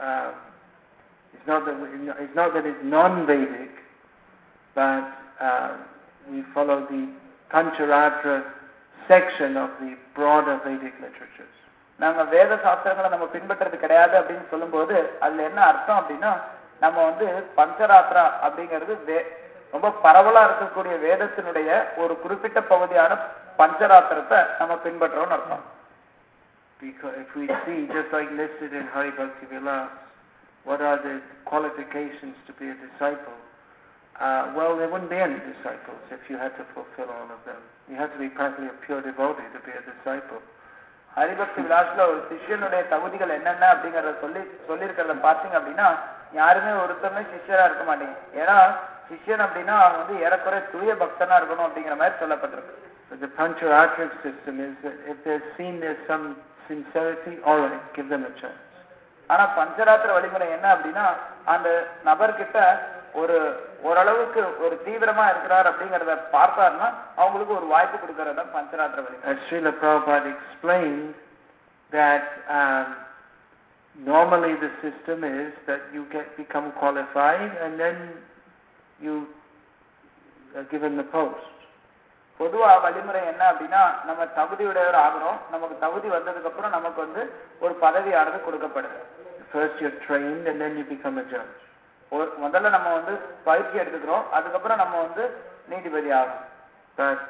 it's not that it's non-Vedic, but we follow the Pancharatra section of the broader Vedic literatures. நாங்க வேத சாஸ்திரங்களை நம்ம பின்பற்றது கிடையாது அப்படின்னு சொல்லும்போது அதுல என்ன அர்த்தம் அப்படின்னா, நம்ம வந்து பஞ்சராத்திரா அப்படிங்கிறது ரொம்ப பரவலா இருக்கக்கூடிய வேதத்தினுடைய ஒரு குறிப்பிட்ட பகுதியான பஞ்சராத்திரத்தை நம்ம பின்பற்றோம்னு அர்த்தம். Because if we see, just like listed in Hari Bhakti Vilas, what are the qualifications to be a disciple? Well, there wouldn't be any disciples if you had to fulfill all of them. You have to be practically a pure devotee to be a disciple. Haribhakti விலாஸ்ல ஒரு சிஷ்யனுடைய தகுதிகள் என்னென்ன அப்படிங்கறத சொல்லியிருக்கிறத பாத்தீங்க அப்படின்னா, யாருமே ஒருத்தருமே சிஷ்யரா இருக்க மாட்டீங்க. ஏன்னா சிஷ்யன் அப்படின்னா அவன் வந்து ஏறக்குறைய தூய பக்தனா இருக்கணும் அப்படிங்கிற மாதிரி சொல்லப்பட்டிருக்கு. The Pancharatric system is that if they're seen there's some sincerity, all right, give them a chance. ஆனா பஞ்சராத்திர வழிமுறை என்ன அப்படின்னா, அந்த நபர்கிட்ட ஓரளவுக்கு ஒரு தீவிரமா இருக்கிறார் அப்படிங்கறத பார்த்தாருன்னா அவங்களுக்கு ஒரு வாய்ப்பு கொடுக்கறது தான் பஞ்சராத்திர வழிமுறை. Srila Prabhupada explained that normally the system is that you become qualified and then you are given the post. பொதுவா வழிமுறை என்ன அப்படின்னா, நம்ம தகுதியுடையவர் ஆகிறோம், நமக்கு தகுதி வந்ததுக்கு அப்புறம் நமக்கு வந்து ஒரு பதவியானது கொடுக்கப்படுது. First you're trained and then you become a judge. முதல்ல நம்ம வந்து பயிற்சி எடுத்துக்கிறோம், அதுக்கப்புறம் நம்ம வந்து நீதிபதி ஆகும். But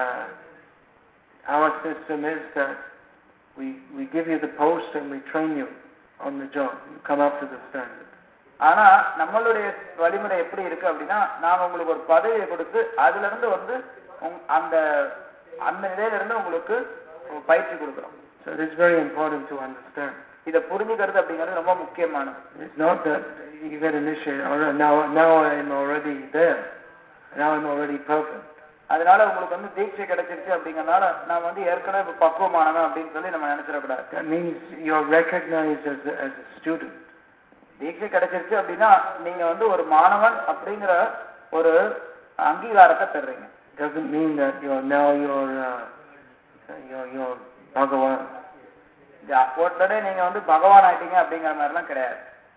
our system is that we give you the post and we train you on the job. You come up to the standard. ஆனா நம்மளுடைய வழிமுறை எப்படி இருக்கு அப்படின்னா, நாம உங்களுக்கு ஒரு பதவியை கொடுத்து அதுல இருந்து வந்து அந்த நிலையில இருந்து உங்களுக்கு பயிற்சி கொடுக்கிறோம். So it is very important to understand. இத புரிஞ்சுக்கிறது அப்படிங்கிறது ரொம்ப முக்கியமானது. It's not that you get initiated, or now I'm already there, now I'm already perfect. அதனால உங்களுக்கு வந்து தீட்சை கிடைச்சிருச்சு அப்படிங்கறனால நான் வந்து ஏற்கனவே பக்குவமானவன் அப்படின்னு சொல்லி நம்ம நினைச்சிட கூடாது. That means you're recognized as a student. தீட்சை கிடைச்சிருச்சு அப்படின்னா நீங்க வந்து ஒரு மாணவன் அப்படிங்கிற ஒரு அங்கீகாரத்தை பெறுறீங்க. Doesn't mean that you're Bhagavan. உடனே நீங்க வந்து பகவான் ஆயிட்டீங்க அப்படிங்கிற மாதிரிலாம் கிடையாது.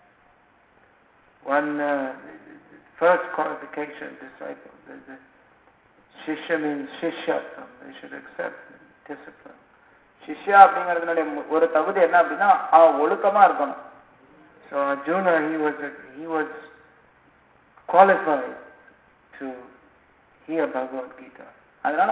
One first qualification disciple, the shishya means shishyatam. They should accept discipline. சிஷ்யா அப்படிங்கிறதுனுடைய ஒரு தகுதி என்ன அப்படின்னா ஒழுக்கமா இருக்கணும். So Arjuna, he was qualified to hear Bhagavad Gita. அதனால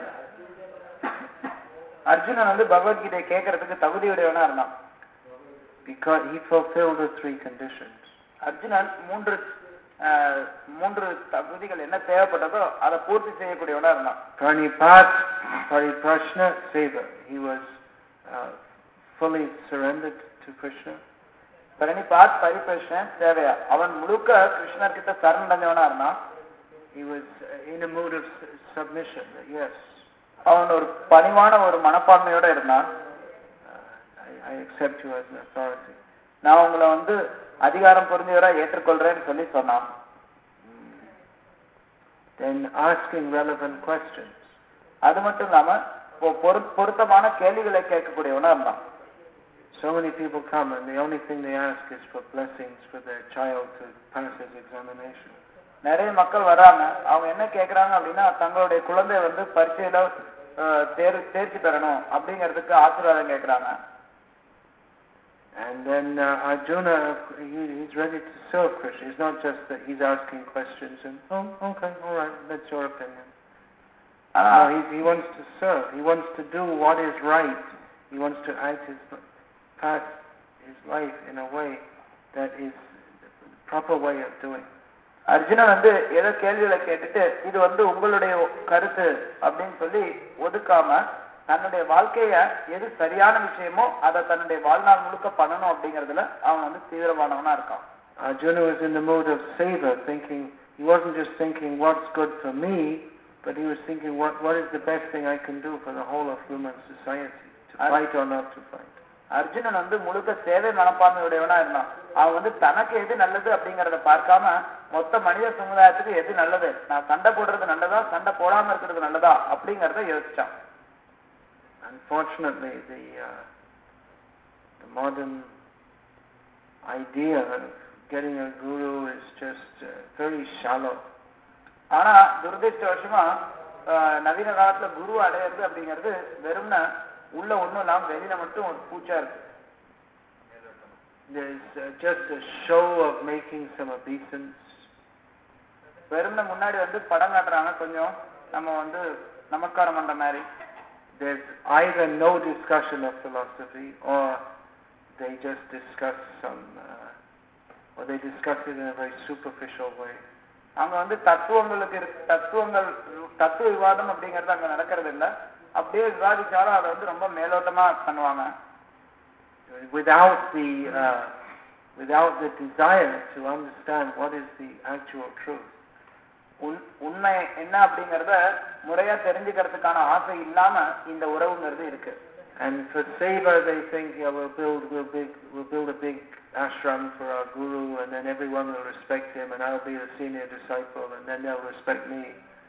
அர்ஜுனன் வந்து பகவத்கீதை கேட்கறதுக்கு தகுதியுடையவனா இருந்தான். Because he fulfilled the three conditions. Arjunan மூன்று தகுதிகள் என்ன தேவைப்பட்டதோ அதை பூர்த்தி செய்யக்கூடியவனா இருந்தான். Pranipat, Pariprashna, Seva. He was fully surrendered to Krishna. Pranipat, Pariprashna, Seva. அவன் முழுக்க கிருஷ்ணர் கிட்ட சரணடைஞ்சவனா இருந்தான். He was in a mood of submission. Yes. அவன் ஒரு பணிவான ஒரு மனப்பான்மையோட இருந்தான். I accept you as an authority. நான் உங்களை வந்து அதிகாரம் பொருந்தியவரா ஏற்றுக்கொள்றேன்னு சொல்லி சொன்னான். Then asking relevant questions. அது மட்டும் இல்லாம பொருத்தமான கேள்விகளை கேட்கக்கூடியவனா இருந்தான். So many people come and the only thing they ask is for blessings for their child to pass his examination. நிறைய மக்கள் வராங்க. அவங்க என்ன கேட்கறாங்க அப்படின்னா தங்களுடைய குழந்தை வந்து பரீட்சையில தேர்ச்சி பெறணும் அப்படிங்கிறதுக்கு ஆசீர்வாதம் கேட்கறாங்க. And then Arjuna, he's ready to serve Krishna. It's not just that he's asking questions and, okay, all right, that's your opinion. No, he wants to serve. He wants to do what is right. He wants to pass his life in a way that is the proper way of doing. Arjunan வந்து ஏதோ கேள்விகளை கேட்டுட்டு இது வந்து உங்களுடைய கருத்து அப்படின்னு சொல்லி ஒதுக்காம தன்னுடைய வாழ்க்கைய எது சரியான விஷயமோ அதை தன்னுடைய வாழ்நாள் முழுக்க பண்ணணும் அப்படிங்கறதுல அவன் வந்து தீவிரமானவனா இருக்கான். Arjuna was in the mood of seva, thinking, he wasn't just thinking what's good for me, but he was thinking what is the best thing I can do for the whole of human society, to fight or not to fight. Arjunan வந்து முழுக்க சேவை மனப்பான்மையுடையவனா இருந்தான். அவன் வந்து தனக்கு எது நல்லது அப்படிங்கறத பார்க்காம மொத்த மனித சமுதாயத்துக்கு எது நல்லது, நான் சண்டை போடுறது நல்லதா சண்டை போடாம இருக்கிறது நல்லதா அப்படிங்கறத யோசிச்சான். Unfortunately, the modern idea of getting a guru is just very shallow. ஆனா துரதிர்ஷ்டவசமா நவீன காலத்துல குரு அடையிறது அப்படிங்கிறது வெறும்ன உள்ள ஒண்ணும் இல்லாம வெளியில மட்டும் ஒரு பூச்சா இருக்கு. There's just a show of making some obeisance. வெறும்ன முன்னாடி வந்து படம் காட்டுறாங்க, கொஞ்சம் நம்ம வந்து நமஸ்காரம் பண்ற மாதிரி. There's either no discussion of philosophy or they just discuss some or they discuss it in a very superficial way. அங்க வந்து தத்துவ விவாதம் அப்படிங்கிறது அங்க நடக்கிறது இல்ல. அப்படியே விவாதிச்சாலும் அதை வந்து ரொம்ப மேலோட்டமா பண்ணுவாங்க. Without the desire to understand what is the actual truth. உண்மை என்ன அப்படிங்கறத முறையா தெரிஞ்சுக்கிறதுக்கான ஆசை இல்லாம இந்த உறவுங்கிறது இருக்கு. And for seva they think, yeah, we'll build a big ashram for our guru, and then everyone will respect him, and I'll be the senior disciple, and then they'll respect me.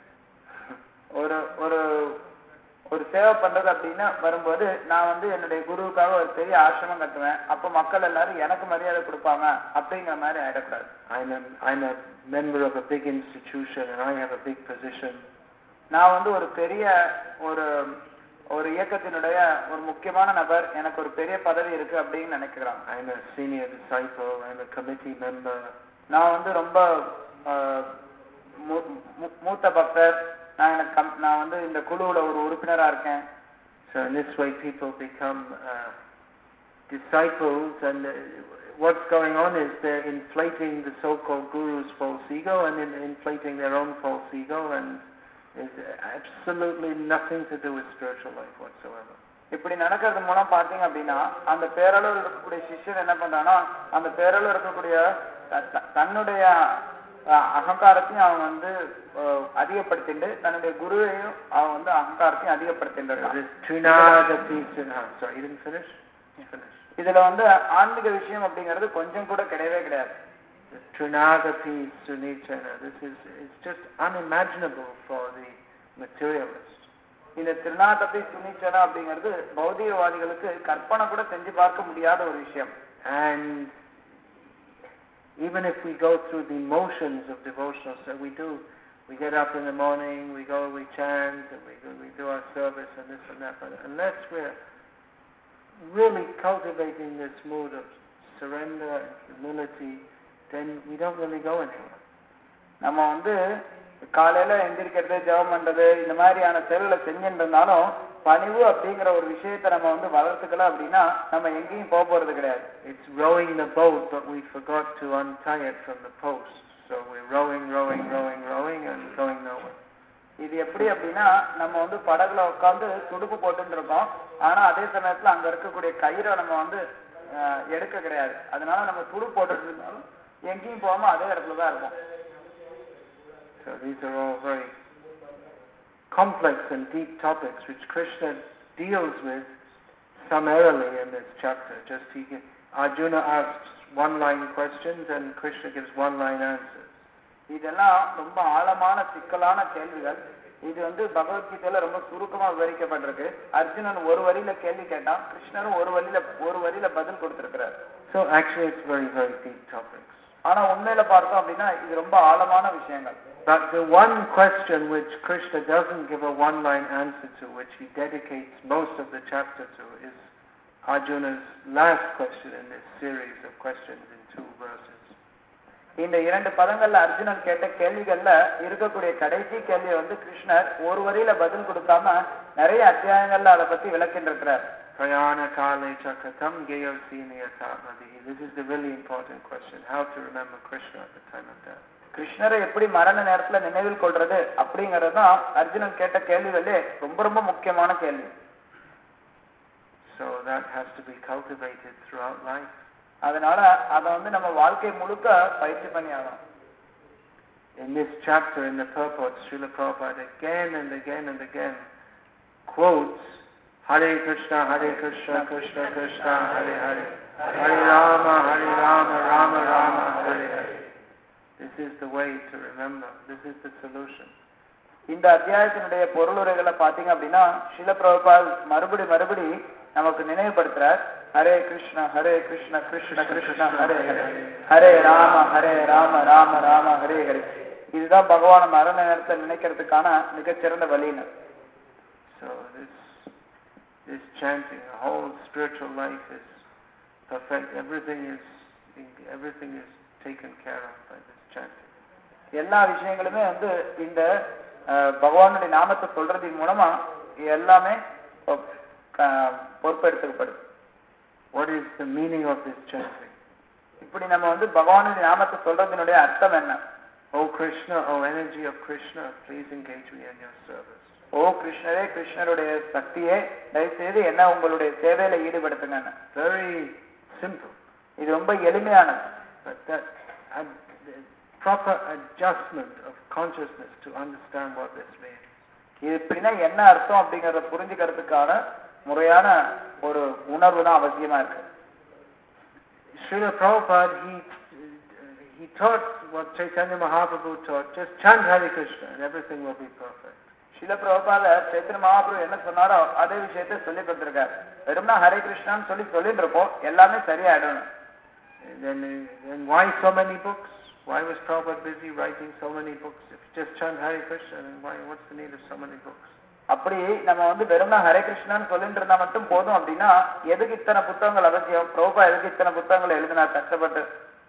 ஒரு சேவை பண்றது அப்படின்னா வரும்போது நான் வந்து என்னுடைய குருவுக்காக ஒரு பெரிய ஆசிரமம் கட்டுவேன், அப்ப மக்கள் எல்லாரும் எனக்கு மரியாதை கொடுப்பாங்க அப்படிங்கிற மாதிரி ஆயிடக்கூடாது. I'm a member of a big institution and I have a big position. நான் வந்து ஒரு பெரிய ஒரு இயக்கத்தினுடைய ஒரு முக்கியமான நபர், எனக்கு ஒரு பெரிய பதவி இருக்கு அப்படின்னு நினைக்கிறாங்க. I'm a senior disciple, I'm a committee member. நான் வந்து ரொம்ப மூத்த பக்தர், நான் வந்து இந்த குழுவுல ஒரு உறுப்பினரா இருக்கேன். So in this way people become disciples, and what's going on is they're inflating the so-called guru's false ego and inflating their own false ego, and there's absolutely nothing to do with spiritual life whatsoever. இப்படி நடக்கிறது மூலம் பாத்தீங்க அப்படின்னா அந்த பேரளவில் இருக்கக்கூடிய சிஷ்யன் என்ன பண்றானா அந்த பேரளவில் இருக்கக்கூடிய தன்னுடைய அகங்காரத்தையும் அவன் வந்து அதிகப்படுத்திட்டு தன்னுடைய குருவையும் அவன் வந்து அகங்காரத்தையும் அதிகப்படுத்தின்றான். இதுல வந்து ஆன்மீக விஷயம் அப்படிங்கிறது கொஞ்சம் கூட கிடையவே கிடையாது. Trinadapi Sunitana. This is just unimaginable for the materialist. இந்த திருநாதபி சுனிச்சனா அப்படிங்கிறது பௌதிகவாதிகளுக்கு கற்பனை கூட செஞ்சு பார்க்க முடியாத ஒரு விஷயம். And even if we go through the motions of devotional, so we get up in the morning, we chant, and we do our service and this and that, but unless we're really cultivating this mood of surrender and humility, then we don't really go anywhere. நம்ம வந்து காலையில எந்திரிக்கிறது, ஜெபம் பண்றது, இந்த மாதிரியான செயல்களை செஞ்சுட்டு இருந்தாலும் பணிவு அப்படிங்கிற ஒரு விஷயத்தை நம்ம வந்து வளர்த்துக்கல அப்படின்னா நம்ம எங்கேயும் போக போறது கிடையாது. It's rowing the boat, but we forgot to untie it from the post. So we're rowing and going nowhere. இது எப்படி அப்படின்னா நம்ம வந்து படகுல உட்காந்து துடுப்பு போட்டுட்டு இருக்கோம், ஆனா அதே சமயத்துல அங்க இருக்கக்கூடிய கயிறை நம்ம வந்து எடுக்க கிடையாது. அதனால நம்ம துடுப்பு போட்டுட்டு இருந்தாலும் எங்கேயும் போகாம அதே இடத்துலதான் இருக்கும். So these are all very complex and deep topics which Krishna deals with summarily in this chapter. Arjuna asks one-line questions and Krishna gives one-line answers. இதெல்லாம் ரொம்ப ஆழமான சிக்கலான கேள்விகள். இது வந்து பகவத்கீதையில ரொம்ப சுருக்கமா விவரிக்கப்பட்டிருக்கு. அர்ஜுனன் ஒரு வரியில கேள்வி கேட்டான், கிருஷ்ணரும் ஒரு வரியில பதில் கொடுத்திருக்கிறார். So actually it's very, very deep topics. ஆனா உண்மையில பார்த்தோம் அப்படின்னா இது ரொம்ப ஆழமான விஷயங்கள். But the one question which Krishna doesn't give a one-line answer to, which he dedicates most of the chapter to, is Arjuna's last question in this series of questions in 2 verses. இந்த 2 பதங்கள்ல அர்ஜுனன் கேட்ட கேள்விகள்ல இருக்கக்கூடிய கடைசி கேள்வியை வந்து கிருஷ்ணர் ஒரு வரியில பதில் கொடுக்காம நிறைய அத்தியாயங்கள்ல அதை பத்தி விளக்கின்றிருக்கிறார். Prayana kale chakatam geyosiniyatavadi. This is the really important question. How to remember Krishna at the time of death. கிருஷ்ணரை எப்படி மரண நேரத்துல நினைவில் கொள்றது அப்படிங்கிறது தான் அர்ஜுனன் கேட்ட கேள்விகளே ரொம்ப ரொம்ப முக்கியமான கேள்வி. So that has to be cultivated throughout life. அதனால அதை வந்து நம்ம வாழ்க்கை முழுக்க பயிற்சி பண்ணி ஆகணும். In this chapter, in the purport, Srila Prabhupada again and again quotes Hare Krishna, Krishna Krishna, Hare Hare, Hare Rama, Rama Rama, Hare Hare. This is the way to remember. This is the solution. இந்த அத்தியாயத்தினுடைய பொருளுரைகளை பாத்தீங்க அப்படின்னா ஸ்ரீல பிரபுபாத் மறுபடி நமக்கு நினைவுபடுத்துறார். ஹரே கிருஷ்ணா கிருஷ்ண கிருஷ்ண ஹரே ஹரே, ஹரே ராம ராம ராம ஹரே ஹரே. இதுதான் பகவான மரண நேரத்தை நினைக்கிறதுக்கான மிகச்சிறந்த வழின்னு. So this chanting, the whole spiritual life is perfect. Everything is taken care of by this chanting. எல்லா விஷயங்களுமே வந்து இந்த பகவானுடைய நாமத்தை சொல்றதின் மூலமா எல்லாமே பொறுப்பெடுத்துக்கப்படுது. What is the meaning of this chanting? இப்படி நம்ம வந்து பகவானுடைய நாமத்தை சொல்றதினுடைய அர்த்தம் என்ன? O Krishna, O energy of Krishna, please engage me in your service. ஓ கிருஷ்ணரே, கிருஷ்ணருடைய சக்தியே, தயவு செய்து என்ன உங்களுடைய சேவையில ஈடுபடுத்துங்க. Very simple. இது ரொம்ப எளிமையானது. But that proper adjustment of consciousness to understand what this means. இது இப்படின்னா என்ன அர்த்தம் அப்படிங்கறத புரிஞ்சுக்கிறதுக்கான முறையான ஒரு உணர்வு தான் அவசியமா இருக்கு. Srila Prabhupada, he taught what Chaitanya Mahaprabhu taught. Just chant Hare Krishna and everything will be perfect. Srila Prabhupada Chaitanya Mahaprabhu என்ன சொன்னாரோ அதே விஷயத்தை சொல்லி கொடுத்திருக்காரு. வெறும்னா ஹரே கிருஷ்ணான்னு சொல்லிட்டு இருப்போம், எல்லாமே சரியாயிடும். Then why so many books? Why was Prabhupada busy writing so many books? If you just chant Hare Krishna, then what's the need of so many books? அப்படி நம்ம வந்து வெறும்னா ஹரே கிருஷ்ணான்னு சொல்லிட்டு இருந்தா மட்டும் போதும் அப்படின்னா எதுக்கு இத்தனை புத்தகங்கள் அவசியம்? பிரபுபா எதுக்கு இத்தனை புத்தகங்களை எழுதினார் கஷ்டப்பட்டு?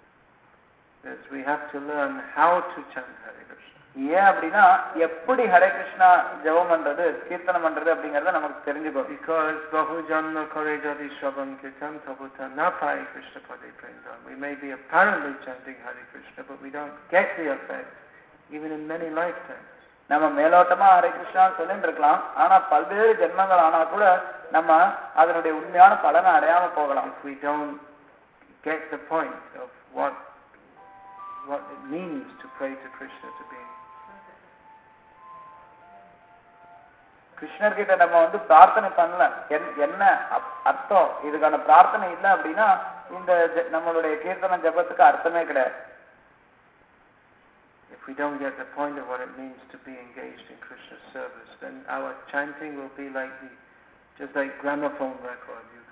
Yes, we have to learn how to chant Hare Krishna. ஏன் அப்படின்னா எப்படி ஹரே கிருஷ்ணா ஜெபம் பண்றது, கீர்த்தனம் பண்றது அப்படிங்கறத நமக்கு தெரிஞ்சுக்கணும். Because Bahujanna Kare Jadi Shravan Kirtan Tabuta Napai Krishna Pade Prendam. We may be apparently chanting Hare Krishna, but we don't get the effect even in many lifetimes. நம்ம மேலோட்டமா ஹரே கிருஷ்ணா சொல்லிட்டு இருக்கலாம், ஆனா பல்வேறு ஜென்மங்கள் ஆனா கூட நம்ம அதனுடைய உண்மையான பலனை அடையாம போகலாம். If we don't get the point of what it means to pray to Krishna, to be கிருஷ்ணர் கிட்ட நம்ம வந்து பிரார்த்தனை பண்ணல, என்ன அர்த்தம், இதுக்கான பிரார்த்தனை இல்லை அப்படின்னா இந்த நம்மளுடைய கீர்த்தன ஜபத்துக்கு அர்த்தமே கிடையாது. If we don't get the point of what it means to be engaged in Krishna's service, then our chanting will be just like gramophone record. You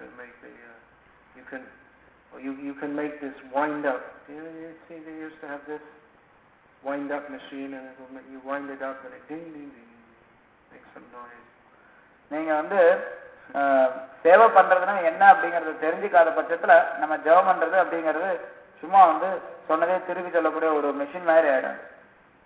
can make this wind up. You see, they used to have this wind up machine, and you wind it up and it ding ding ding. Make some noise. நீங்க வந்து சேவை பண்றதுன்னா என்ன அப்படிங்கறத தெரிஞ்சுக்காத பட்சத்துல நம்ம ஜெபம் பண்றது அப்படிங்கிறது சும்மா வந்து சொன்னதே திருப்பி சொல்லக்கூடிய ஒரு மெஷின் மாதிரி ஆயிடும்.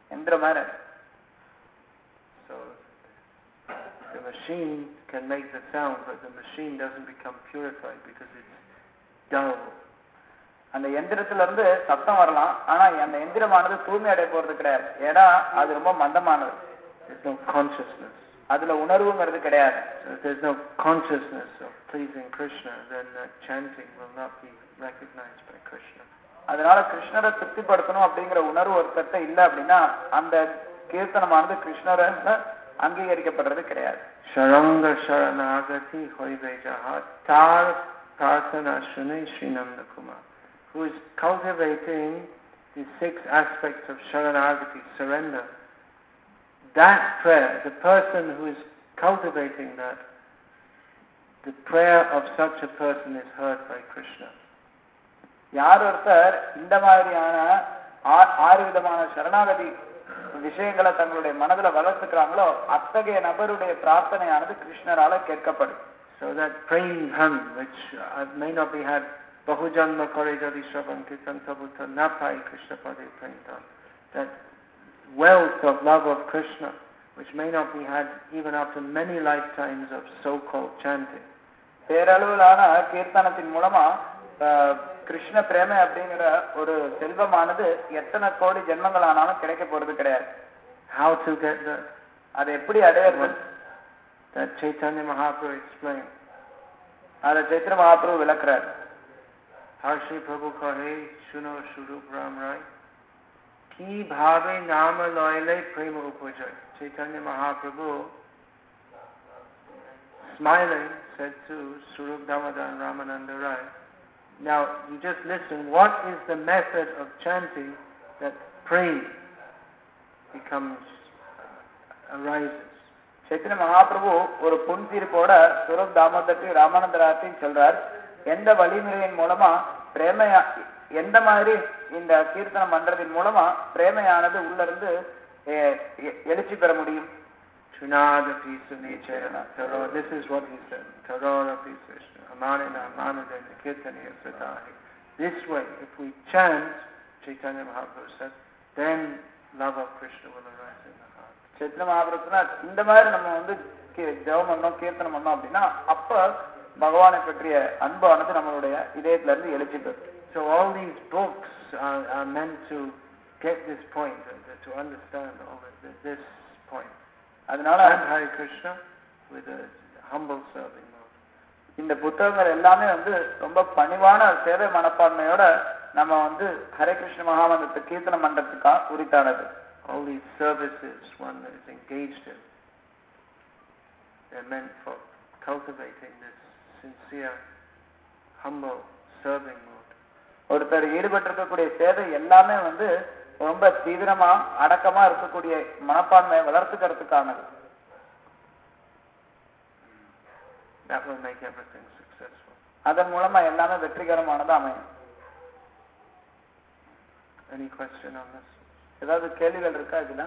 எந்திர மாதிரி. So the machine can make the sound, but the machine doesn't become purified because it's dull. அந்த எந்திரத்துல இருந்து சத்தம் வரலாம், ஆனா அந்த எந்திரமானது தூய்மை அடைய போறது கிடையாது. ஏன்னா அது ரொம்ப மந்தமானது. There's no consciousness. அதுல உணர்வுங்கிறது கிடையாது. So if there's no consciousness of pleasing Krishna, then chanting will not be recognized by Krishna. அதனால கிருஷ்ணரை திருப்திப்படுத்தணும் அப்படிங்கிற உணர்வு ஒருத்தட்ட இல்ல அப்படின்னா அந்த கீர்த்தனமானது கிருஷ்ணரை அங்கீகரிக்கப்படுறது கிடையாது. Sharanga Sharanagati Hoivejahat Tar Prarthana Shune Srinanda Kumar, who is cultivating the 6 aspects of Sharanagati, surrender. That prayer, the person who is cultivating that, the prayer of such a person is heard by Krishna. யார் ஒருத்தர் இந்த மாதிரியான 6 விதமான சரணாகதி விஷயங்களை தங்களுடைய மனதில் வளர்த்துக்கிறாங்களோ அத்தகைய நபருடைய பிரார்த்தனையானது கிருஷ்ணரால கேட்கப்படும். So that praying dhan, which may not be had bahujanma kare jadi shravan kirtan tabuta napai Krishna pade praying dhan, that wealth of love of Krishna, which may not be had even after many lifetimes of so-called chanting. பேரளவிலான கீர்த்தனத்தின் மூலமா கிருஷ்ண பிரேமை அப்படிங்கிற ஒரு செல்வமானது எத்தனை கோடி ஜென்மங்கள் ஆனாலும் கிடைக்க போறது கிடையாது. How to get that? அதை எப்படி அடையிறது? That Chaitanya Mahaprabhu explained. அதை Chaitra Mahaprabhu விளக்குறார். Harshi Prabhu kahe suno Swarup Ram Rai ki bhave nama loyle prema upajay. Chaitanya Mahaprabhu smiling said to Swarup Damodar Ramananda Rai, now you just listen, what is the method of chanting that prema arises? Chaitanya Mahaprabhu ஒரு புன்சிரிப்போட சுரப் தாமோதர் ராமானந்தராத்தையும் சொல்றார், எந்த வழிமுறையின் மூலமா பிரேமையா எந்த மாதிரி இந்த கீர்த்தனம் பண்றதின் மூலமா பிரேமையானது உள்ள இருந்து எழுச்சி பெற முடியும். This is what he said. This way, if we chant, Chaitanya Mahaprabhu said, then love of Krishna will arise in the heart. Chaitanya Mahaprabhu சொன்னார், இந்த மாதிரி நம்ம வந்து ஜெபம் பண்ணோம் கீர்த்தனம் பண்ணோம் அப்படின்னா அப்ப பகவானை பற்றிய அன்பானது நம்மளுடைய இதயத்துல இருந்து எழுச்சி பெறும். So all these books are meant to get this point, to understand all this point. அதனால Hare Krishna with a humble serving mode. இந்த புத்தகங்கள் எல்லாமே வந்து ரொம்ப பணிவான சேவை மனப்பான்மையோட நம்ம வந்து ஹரே கிருஷ்ண மகாமந்திரத்தை கீர்த்தனம் பண்றதுக்காக உரித்தானது. All these services one is engaged in, they're meant for cultivating this sincere, humble serving mode. ஒருத்தர் ஈடுபட்டிருக்கக்கூடிய சேவை எல்லாமே வந்து ரொம்ப தீவிரமா அடக்கமா இருக்கக்கூடிய மனப்பான்மையை வளர்த்துக்கிறதுக்கானது. That will make everything successful. அதன் மூலமா எல்லாமே வெற்றிகரமானதா அமையும். Any question on this? ஏதாவது கேள்விகள் இருக்கா இதுல?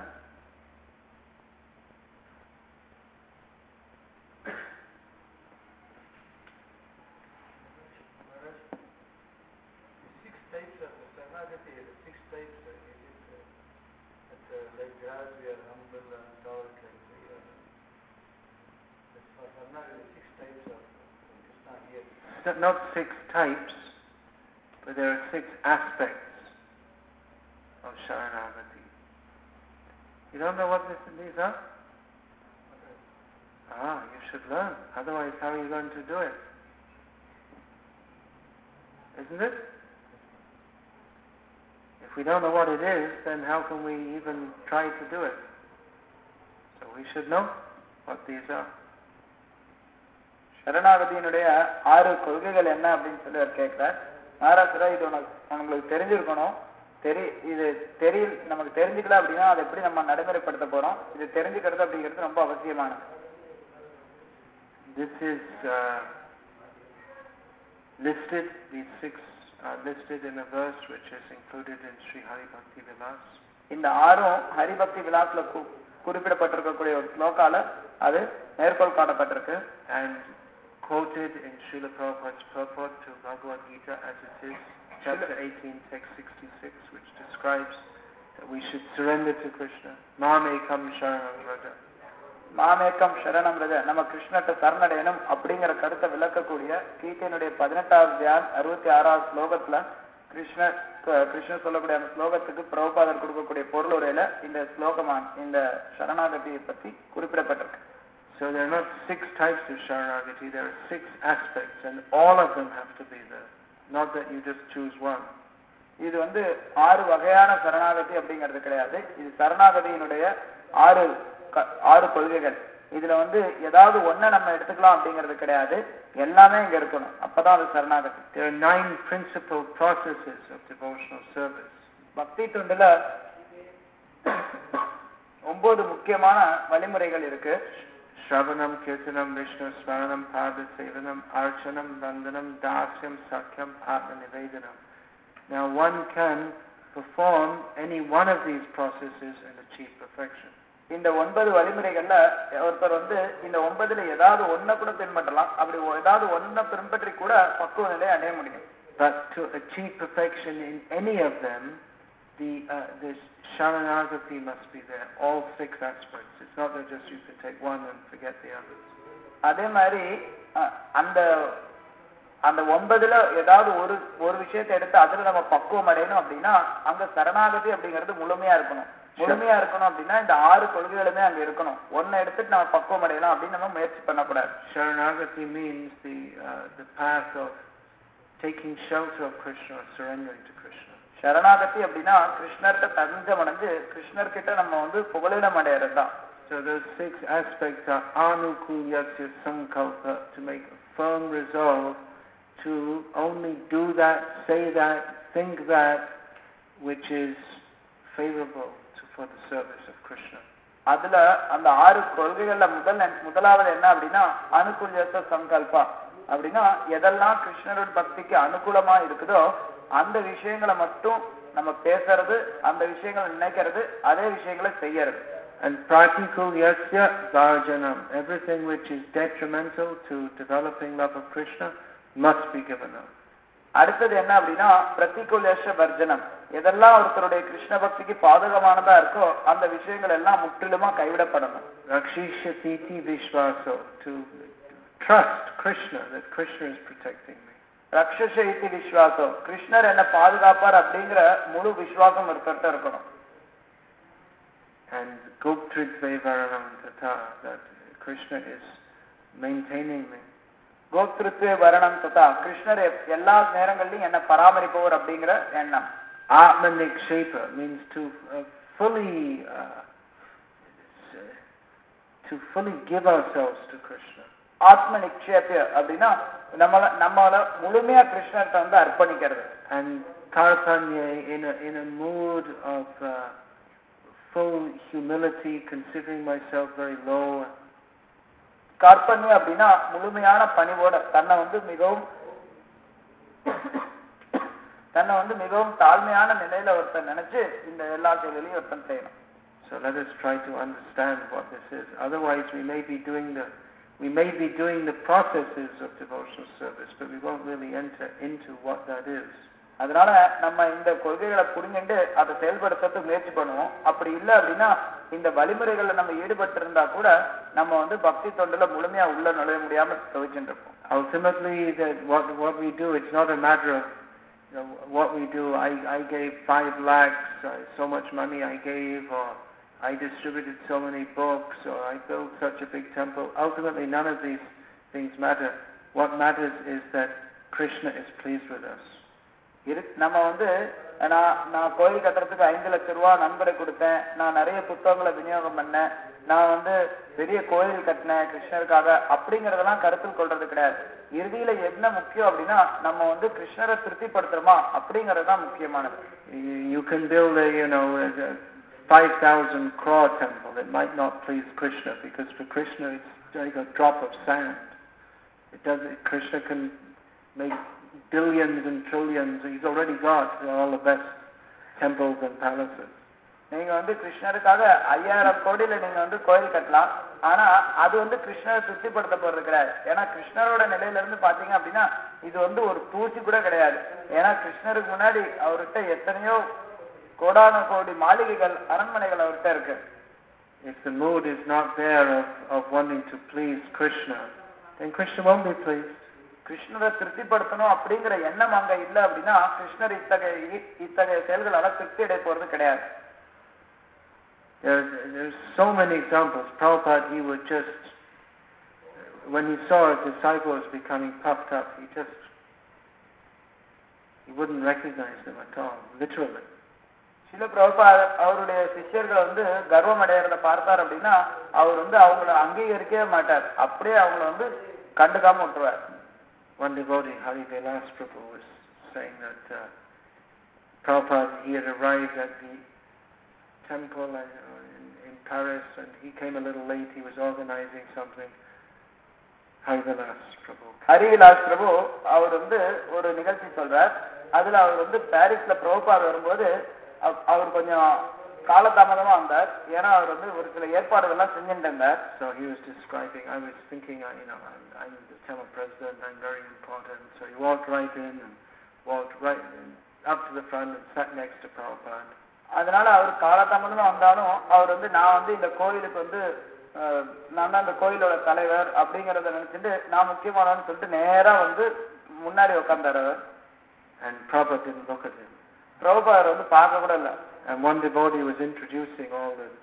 Not 6 types, but there are 6 aspects of Sharanagati. You don't know what these are? You should learn. Otherwise, how are you going to do it? Isn't it? If we don't know what it is, then how can we even try to do it? So we should know what these are. சரணாகதியினுடைய 6 கொள்கைகள் என்ன அப்படின்னு சொல்லி அவர் கேட்கிறார். மகாராஷ்டிரா இது உங்களுக்கு தெரிஞ்சிருக்கணும். இது நமக்கு தெரிஞ்சுக்கல அப்படின்னா அதை எப்படி நம்ம நடைமுறைப்படுத்த போறோம்? இது தெரிஞ்சுக்கிறது அப்படிங்கிறது ரொம்ப அவசியமானது. This is listed. These 6 are listed in a verse which is included in Sri Hari Bhakti Vilas. இந்த 6ம் ஹரி பக்தி விலாஸ்ல குறிப்பிடப்பட்டிருக்கக்கூடிய ஒரு ஸ்லோகால அது மேற்கோள் காட்டப்பட்டிருக்கு. And quoted in Srila Prabhupada's purport to Bhagavad Gita as it is, chapter 18, text 66, which describes that we should surrender to Krishna. Mamekam sharanam vraja. மாமேக்கம் சரணம் ரஜ, நம்ம கிருஷ்ணர்ட்ட சரணடையணும் அப்படிங்கிற கருத்தை விளக்கக்கூடிய கீதையினுடைய 18வது 66வது ஸ்லோகத்துல கிருஷ்ணர் சொல்லக்கூடிய அந்த ஸ்லோகத்துக்கு பிரபுபாதர் கொடுக்கக்கூடிய பொருள் உரையில இந்த ஸ்லோகமான இந்த சரணாகதியை பத்தி குறிப்பிடப்பட்டிருக்கு. So there are not 6 types of sharanagati, there are 6 aspects and all of them have to be there. Not that you just choose one. இது 6 வகையான சரணாகதி அப்படிங்கிறது கிடையாது. இது சரணாகதியினுடைய 6 கொள்கைகள். இதுல ஏதாவது ஒன்ன நம்ம எடுத்துக்கலாம் அப்படிங்கிறது கிடையாது. எல்லாமே இங்க இருக்கணும். அப்பதான் அது சரணாகதி. There are 9 principal processes of devotional service. பக்தி தொண்டுல 9 முக்கியமான வழிமுறைகள் இருக்கு. Shravanam, Kirtanam, Vishnu, Smaranam, Pada Sevanam, Archanam, Vandanam, Dasyam, Sakyam, Atma Nivedanam. Now one can perform any one of these processes and achieve perfection. இந்த 9 வழிமுறைகள்ல ஒருத்தர் இந்த 9ல ஏதாவது ஒன்ன கூட பின்பற்றலாம். அப்படி ஏதாவது ஒன்ன பின்பற்றி கூட பக்குவ நிலையை அடைய முடியும். But to achieve perfection in any of them, this sharanagati must be there, all 6 aspects. It's not that just you can take one and forget the others. அதே மாதிரி அந்த 9ல ஏதாவது ஒரு விஷயத்தை எடுத்து அதுல நம்ம பக்குவம் அடையணும் அப்படின்னா அங்க சரணாகதி அப்படிங்கிறது முழுமையா இருக்கணும். முழுமையா இருக்கணும் அப்படின்னா இந்த 6 கொள்கைகளுமே அங்க இருக்கணும். ஒன்ன எடுத்துட்டு நம்ம பக்குவம் அடையலாம் அப்படின்னு நம்ம முயற்சி பண்ணக்கூடாது. Sharanagati means the path of taking shelter of Krishna or surrendering to Krishna. சரணாகதி அப்படின்னா கிருஷ்ணர்கிட்ட தஞ்சம் அடைஞ்சு கிருஷ்ணர்கிட்ட நம்ம புகலிடம் அடையிறது தான். So those 6 aspects are anukulyasya sankalpa, to make a firm resolve to only do that, say that, think that which is favorable for the service of Krishna. அதுல அந்த 6 கொள்கைகள்ல முதலாவது என்ன அப்படின்னா அனுகுல்யச சங்கல்பா. அப்படின்னா எதெல்லாம் கிருஷ்ணரோட பக்திக்கு அனுகூலமா இருக்குதோ அந்த விஷயங்களை மட்டும் நம்ம பேசுறது, அந்த விஷயங்களை நினைக்கிறது, அதே விஷயங்களை செய்யறது. And pratikulyasya varjanam, everything which is detrimental to developing love of Krishna must be given up. அடுத்தது என்ன அப்படின்னா பிரதிகுல்யச வர்ஜனம், எதெல்லாம் ஒருத்தருடைய கிருஷ்ண பக்திக்கு பாதகமானதா இருக்கோ அந்த விஷயங்கள் எல்லாம் முற்றிலுமா கைவிடப்படணும். Rakshishati vishvaso, to trust Krishna, that Krishna is protecting me. ரக்ஷசைதி விஸ்வாசம், கிருஷ்ணர் என்ன பாதுகாப்பார் அப்படிங்கிற முழு விசுவாசம் ஒருத்தர்கிட்ட இருக்கணும். And goptritve varanam tata, that Krishna is maintaining me. கோப்திருத்வே வரணம் ததா, கிருஷ்ணர் எல்லா நேரங்களிலும் என்ன பராமரிப்பவர் அப்படிங்கிற எண்ணம். Atma nikshepa means to fully give ourselves to Krishna. ஆத்ம நிக்ஷேப அப்படின்னா நம்மள முழுமையா கிருஷ்ணர்கிட்ட அர்ப்பணிக்கிறது. And karpanye, in a mood of full humility, considering myself very low. கார்பண்யம் அப்படின்னா முழுமையான பணிவோட தன்னை மிகவும் தாழ்மையான நிலையில ஒருத்தன் நினைச்சு இந்த எல்லா செயலையும் ஒருத்தன் செய்யணும். So let us try to understand what this is. Otherwise we may be doing the processes of devotional service, but we won't really enter into what that is. அதனால நம்ம இந்த கொள்கைகளை புரிஞ்சுட்டு அதை செயல்படுத்துறதுக்கு முயற்சி பண்ணுவோம். அப்படி இல்லை அப்படின்னா இந்த வழிமுறைகள்ல நம்ம ஈடுபட்டு இருந்தா கூட நம்ம பக்தி தொண்டுல முழுமையா உள்ள நுழைய முடியாம தவிச்சுட்டு இருப்போம். Ultimately, that what we do, it's not a matter of what we do. I gave 5 lakhs, so much money I gave, or I distributed so many books, or I built such a big temple. Ultimately, none of these things matter. What matters is that Krishna is pleased with us. நம்ம நான் கோயில் கட்டுறதுக்கு 5 லட்சம் ரூபாய் நண்பரை கொடுத்தேன், நான் நிறைய புத்தகங்களை விநியோகம் பண்ணேன், நான் பெரிய கோயில் கட்டினேன் கிருஷ்ணருக்காக அப்படிங்கறதெல்லாம் கருத்தில் கொள்றது கிடையாது. இறுதியில என்ன முக்கியம் அப்படின்னா நம்ம கிருஷ்ணரை திருப்திப்படுத்துறோமா அப்படிங்கறது தான் முக்கியமானது. You can build a 5,000 crore temple. It might not please Krishna, because for Krishna it's like a drop of sand. Krishna can make billions and trillions. He's already got all the best temples and palaces. நீங்க கிருஷ்ணருக்காக 5000 கோடியில நீங்க கோயில் கட்டலாம். ஆனா அது கிருஷ்ணரை திருப்திப்படுத்த போறது கிடையாது. ஏன்னா கிருஷ்ணரோட நிலையில இருந்து பாத்தீங்க அப்படின்னா இது ஒரு தூசி கூட கிடையாது. ஏன்னா கிருஷ்ணருக்கு முன்னாடி அவர்கிட்ட எத்தனையோ கோடான கோடி மாளிகைகள் அரண்மனைகள் அவர்கிட்ட இருக்கு. If the mood is not there of wanting to please Krishna, then Krishna won't be pleased. கிருஷ்ணரை திருப்திப்படுத்தணும் அப்படிங்கிற எண்ணம் அங்க இல்ல அப்படின்னா கிருஷ்ணர் இத்தகைய செயல்களால திருப்தி அடைய போறது கிடையாது. There's so many examples. Prabhupada, he would just, when he saw his disciples becoming puffed up, he wouldn't recognize them at all, literally. சில பிரபுபாதர் அவருடைய சிஷ்யர்கள் வந்து கர்வம் அடையறத பார்த்தார் அப்படின்னா அவர் வந்து அவங்கள அங்கீகரிக்கவே மாட்டார், அப்படியே அவங்கள வந்து கண்டுக்காம விட்டுருவார். One devotee, Hari Vilas Prabhu, was saying that Prabhupada, he had arrived at the temple in Paris and he came a little late, he was organizing something. Hari Vilas Prabhu. Hari Vilas Prabhu, அவர் வந்து ஒரு நிகழ்ச்சி சொல்றார், அதுல அவர் வந்து பாரிஸ்ல பிரபுபாத் வரும்போது அவர் கொஞ்சம் காலதாமதமா வந்தார், ஏன்னா அவர் வந்து ஒரு சில ஏற்பாடுகள் எல்லாம் செஞ்சுட்டு இருந்தார். So he was describing, I was thinking, I'm the temple president, I'm very important. So he walked right in and walked right in, up to the front and sat next to Prabhupada. அதனால அவர் காலதாமதமா வந்தாலும் அவர் வந்து நான் வந்து இந்த கோயிலுக்கு வந்து நான் தான் இந்த கோயிலோட தலைவர் அப்படிங்கறத நினைச்சிட்டு நான் முக்கியமானவன்னு சொல்லிட்டு நேரா வந்து முன்னாடி உட்கார்ந்தார் அவர். And Prabhupada didn't look at him. பிரபுபாதர் வந்து பார்க்க கூட இல்ல. And one devotee was introducing all the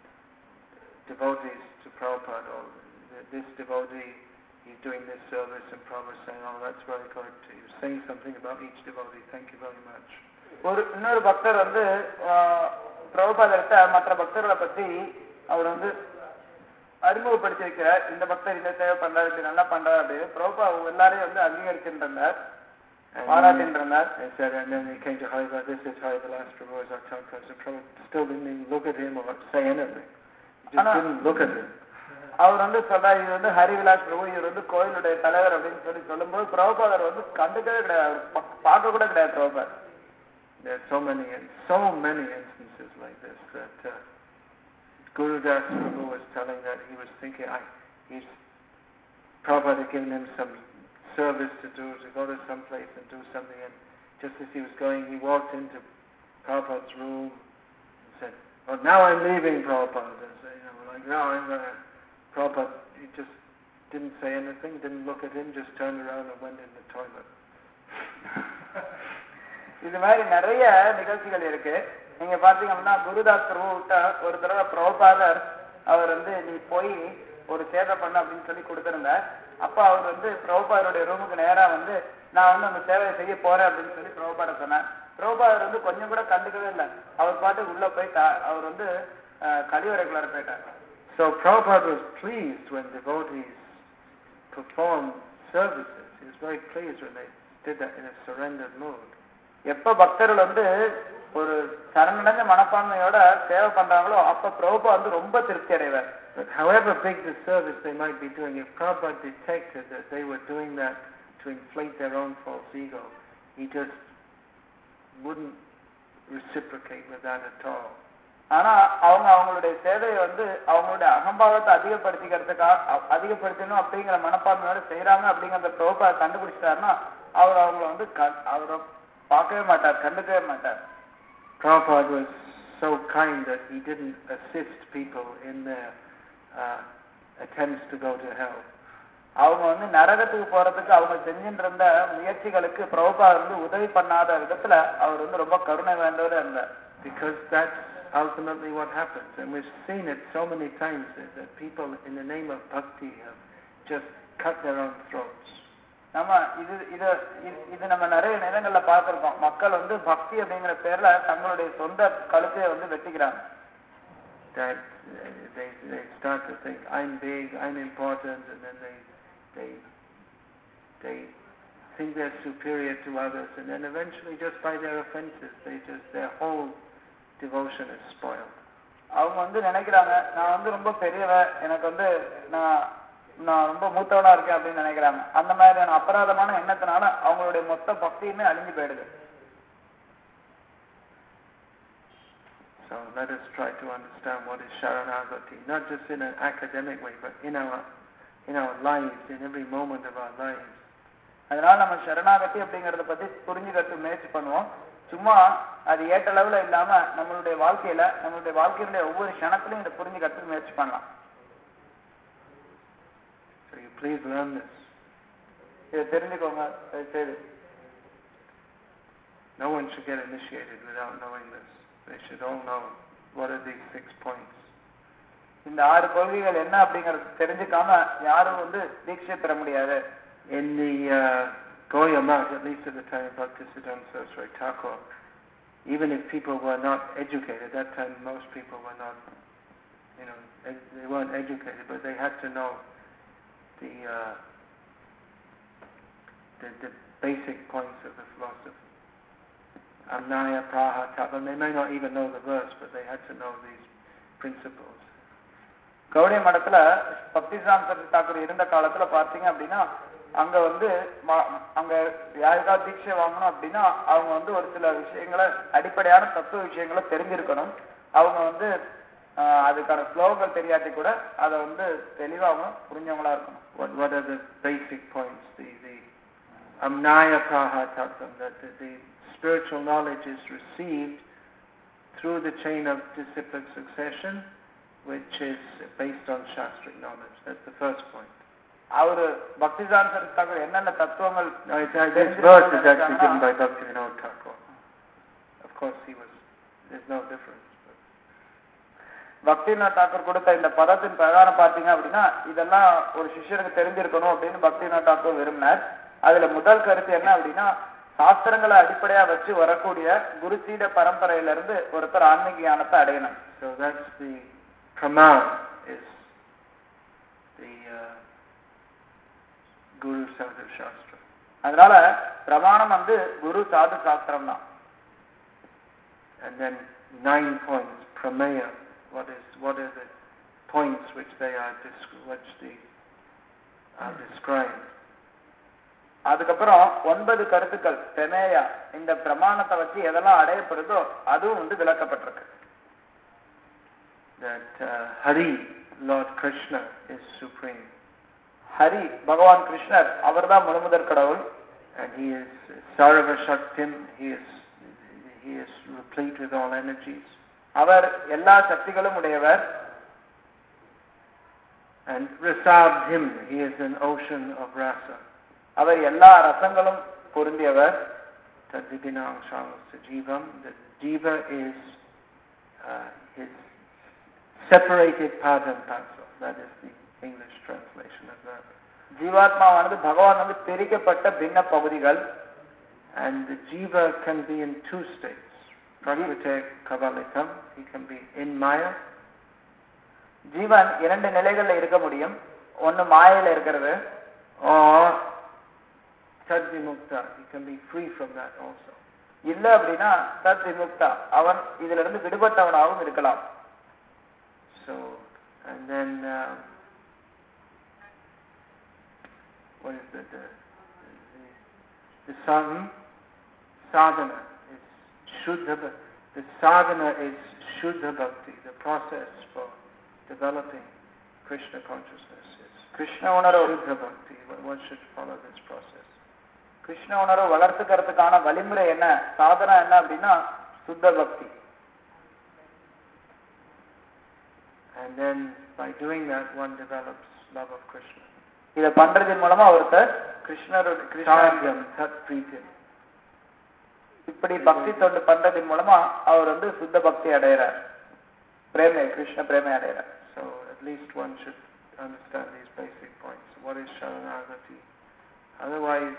devotees to Prabhupada. This devotee, he's doing this service, and Prabhupada was saying, oh, that's very good. He was saying something about each devotee. Thank you very much. இன்னொரு பக்தர் வந்து பிரபுபாதர்கிட்ட மற்ற பக்தர்களை பத்தி அவர் வந்து அறிமுகப்படுத்தி வைக்கிறார். இந்த பக்தர் இந்த சேவை பண்றாரு, இப்படி நல்லா பண்றாரு அப்படின்னு பிரபுபா எல்லாரையும் வந்து அங்கீகரிச்சுட்டு இருந்தார், பாராட்டின்னு இருந்தார். And then he came to Hari Vilas, this is Hari Vilas Prabhu as our temple president. Prabhupada still didn't even look at him or say anything. He just didn't look at him. அவர் வந்து சொல்றாரு, இது வந்து ஹரி விலாஸ் பிரபு, இவர் வந்து கோயிலுடைய தலைவர் அப்படின்னு சொல்லும்போது பிரபுபாதர் வந்து கண்டுக்கவே கிடையாது, பார்க்க கூட கிடையாது பிரபுபாதர். There are so many instances like this that Gurudas Prabhu was telling that he was thinking, Prabhupada had given him some service to do, to go to some place and do something, and just as he was going, he walked into Prabhupada's room and said, oh, now I'm leaving Prabhupada. And so, now I'm going to... Prabhupada, he just didn't say anything, didn't look at him, just turned around and went in the toilet. இது மாதிரி நிறைய நிகழ்ச்சிகள் இருக்கு. நீங்க பாத்தீங்க அப்படின்னா குருதாஸ் பிரபு விட்ட ஒரு தடவை பிரபுபாதர் அவர் வந்து நீ போய் ஒரு சேவை பண்ண அப்படின்னு சொல்லி கொடுத்திருந்தார். அப்ப அவர் வந்து பிரபுபாதருடைய ரூமுக்கு நேரா வந்து நான் வந்து அந்த சேவையை செய்ய போறேன் அப்படின்னு சொல்லி பிரபுபாதர் சொன்னார். பிரபுபாதர் வந்து கொஞ்சம் கூட கண்டுக்கவே இல்லை, அவர் பாட்டு உள்ள போய் அவர் வந்து கழிவறைக்குள்ளார போயிட்டார். So Prabhupada was pleased when devotees performed services. He was very pleased when they did that in a surrendered mood. எப்ப பக்தர்கள் வந்து ஒரு சரணடைஞ்ச மனப்பான்மையோட சேவை பண்றாங்களோ அப்ப பிரபுபா வந்து ரொம்ப திருப்தி அடைவார். But however big the service they might be doing, if Prabhupada detected that they were doing that to inflate their own false ego, he just wouldn't reciprocate with that at all. ஆனா அவங்களுடைய சேவையை வந்து அவங்களுடைய அகம்பாவத்தை அதிகப்படுத்தணும் அப்படிங்கிற மனப்பான்மையோட செய்யறாங்க அப்படிங்கிற பிரபுபா கண்டுபிடிச்சிட்டாருன்னா அவர் அவங்களை வந்து அவரை பார்க்கவே மாட்டார், கண்டுக்கவே மாட்டார். Prabhupada was so kind that he didn't assist people in their attempts to go to hell. அவங்க வந்து நரகத்துக்கு போறதுக்கு அவங்க செஞ்சுட்டு இருந்த முயற்சிகளுக்கு பிரபுபா வந்து உதவி பண்ணாத விதத்துல அவர் வந்து ரொம்ப கருணை வேண்டவரா இருந்தார். Because that's ultimately what happens, and we've seen it so many times that people in the name of bhakti have just cut their own throats. நம்ம இது நம்ம நிறைய நேரங்கள்ல பார்த்திருக்கோம். மக்கள் வந்து பக்தி அப்படிங்கிற பேர்ல தங்களுடைய சொந்த கழுத்தையை வந்து வெட்டிக்கிறாங்க. That they start to think I'm big, I'm important, and then they think they're superior to others, and then eventually just by their offenses their whole devotion is spoiled. அவங்க வந்து நினைக்கிறாங்க நான் வந்து ரொம்ப பெரியவன், எனக்கு வந்து நான் ரொம்ப மூத்தவனா இருக்கேன் அப்படின்னு நினைக்கிறாங்க. அந்த மாதிரியான அபராதமான எண்ணத்தினால அவங்களுடைய மொத்த பக்தியுமே அழிஞ்சு போயிடுது. So let us try to understand what is Sharanagati, not just in an academic way, but in our lives, in every moment of our lives. அதனால நம்ம சரணாகதி அப்படிங்கறத பத்தி புரிஞ்சுக்கிறதுக்கு முயற்சி பண்ணுவோம். சும்மா அது ஏற்ற அளவுல இல்லாம நம்மளுடைய வாழ்க்கையினுடைய ஒவ்வொரு க்ஷணத்திலும் இதை புரிஞ்சுக்கிறதுக்கு முயற்சி பண்ணலாம். So you please learn this. இதை தெரிஞ்சுக்கோங்க. No one should get initiated without knowing this. They should all know what are these 6 points. இந்த 6 கொள்கைகள் என்ன அப்படிங்கறது தெரிஞ்சுக்காம யாரும் தீட்சை பெற முடியாது. In the Goya Math, at least at the time of Bhaktisiddhanta Saraswati Thakur, even if people were not educated, that time most people were not, they weren't educated, but they had to know the basic points of the philosophy. Amnaya, Praha, Tapa. They may not even know the verse, but they had to know these principles. Gaudiya மடத்துல பக்திசித்தாந்த சரஸ்வதி தாக்கூர் இருந்த காலத்துல பார்த்தீங்க அப்படின்னா அங்க அங்க யாருக்காவது தீட்சை வாங்கணும் அப்படின்னா அவங்க ஒரு சில விஷயங்களை, அடிப்படையான தத்துவ விஷயங்களை தெரிஞ்சிருக்கணும். அவங்க அதுக்கான ஸ்லோகங்கள் தெரியாட்டி கூட அதை தெளிவாக புரிஞ்சவங்களா இருக்கணும். What are the basic points? The Amnaya Praha Tattvam, that the spiritual knowledge is received through the chain of disciplic succession, which is based on Shastric knowledge. That's the first point. அவர் பக்திசித்தாந்த சரஸ்வதி தாக்கூர் என்னென்ன தத்துவங்கள் this verse is actually given by Bhaktivinoda Thakur. Of course there's no difference. Bhaktivinod Thakur கொடுத்த இந்த பதத்தின் பிரகாரம் பார்த்தீங்க அப்படின்னா இதெல்லாம் ஒரு சிஷ்யனுக்கு தெரிஞ்சிருக்கணும் அப்படின்னு பக்திவினோத் தாக்கூர் விரும்பினார். அதுல முதல் கருத்து என்ன அப்படின்னா, சாஸ்திரங்களை அடிப்படையா வச்சு வரக்கூடிய குரு சீட பரம்பரையிலிருந்து ஒருத்தர் ஆன்மீக ஞானத்தை அடையணும். So that's the Praman is the Guru Sadhu Shastra. அதனால பிரமாணம் குரு சாது சாஸ்திரம் தான். And then 9 points, Prameya. What are the points which they are described? அதுக்கப்புறம் 9 கருத்துக்கள் பிரமேயா, இந்த பிரமாணத்தை வச்சு எதெல்லாம் அடையப்படுதோ அதுவும் விளக்கப்பட்டிருக்கு. That Hari, Lord Krishna, is supreme. Hari பகவான் கிருஷ்ணர் அவர்தான் முழுமுதற் கடவுள். And he is Sarva Shaktim, he is replete with all energies. அவர் எல்லா சக்திகளும் உடையவர். And Rasabdhim, he is an ocean of rasa. அவர் எல்லா ரசங்களும் பொருந்தியவர். Tadvipinang Shamasa Jivam, the Jiva is his separated part and parcel. That is the English translation of that. ஜீவாத்மாவானது பகவான் பிரிக்கப்பட்ட பின்ன பகுதிகள். And the Jiva can be in 2 states. Prakriti Kavalitam, he can be in Maya. ஜீவன் 2 நிலைகள்ல இருக்க முடியும். ஒன்னு மாயையில இருக்கிறது. Or Tadvimukta, he can be free from that also. இல்ல அப்படின்னா தத்விமுக்தா, அவன் இதுல இருந்து விடுபட்டவனாகவும் இருக்கலாம். So, and then what is the sadhana is Shuddha. The sadhana is Shuddha Bhakti. The process for developing Krishna consciousness is Krishna உணர்வு Shuddha Bhakti. One should follow this process. Krishna உணர்வு வளர்த்துக்கிறதுக்கான வழிமுறை என்ன, சாதனா என்ன அப்படின்னா சுத்த பக்தி. And then by doing that one develops love of Krishna. இத பண்றதன் மூலமா ஒருத்தர் Satyam Tat Pritim. இப்படி பக்தி தொண்டு பண்றதன் மூலமா அவர் சுத்த பக்தி அடைகிறார், பிரேமை, கிருஷ்ண பிரேமை அடைகிறார். So at least one should understand these basic points. What is Sharanagati? Otherwise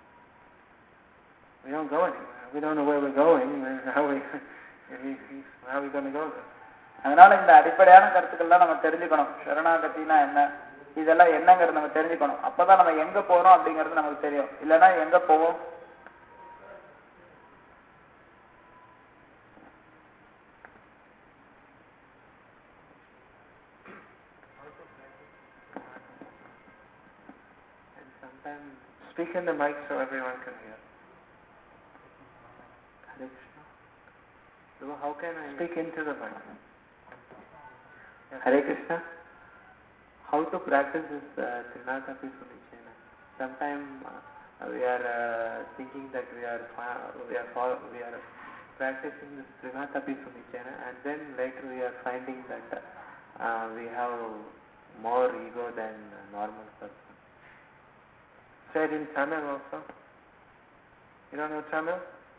we don't go anywhere. We don't know where we're going. How are we going to go there? அதனால இந்த அடிப்படையான கருத்துக்கள்லாம் நம்ம தெரிஞ்சுக்கணும். சரணாகத்தினா என்ன, இதெல்லாம் என்னங்கிறது நம்ம தெரிஞ்சுக்கணும். அப்பதான் நம்ம எங்க போறோம் அப்படிங்கிறது நமக்கு தெரியும். இல்லைன்னா எங்க போவோம்? Speak in the mic so everyone can hear. Hare Krishna. So how can I speak into the mic? Hare Krishna. How to practice this Trinakati Sunicena? Sometimes we are thinking that we are practicing this Trinatapi Sunichena, and then later we are finding that we have more ego than a normal person. Said in Tamil also. You don't know Tamil?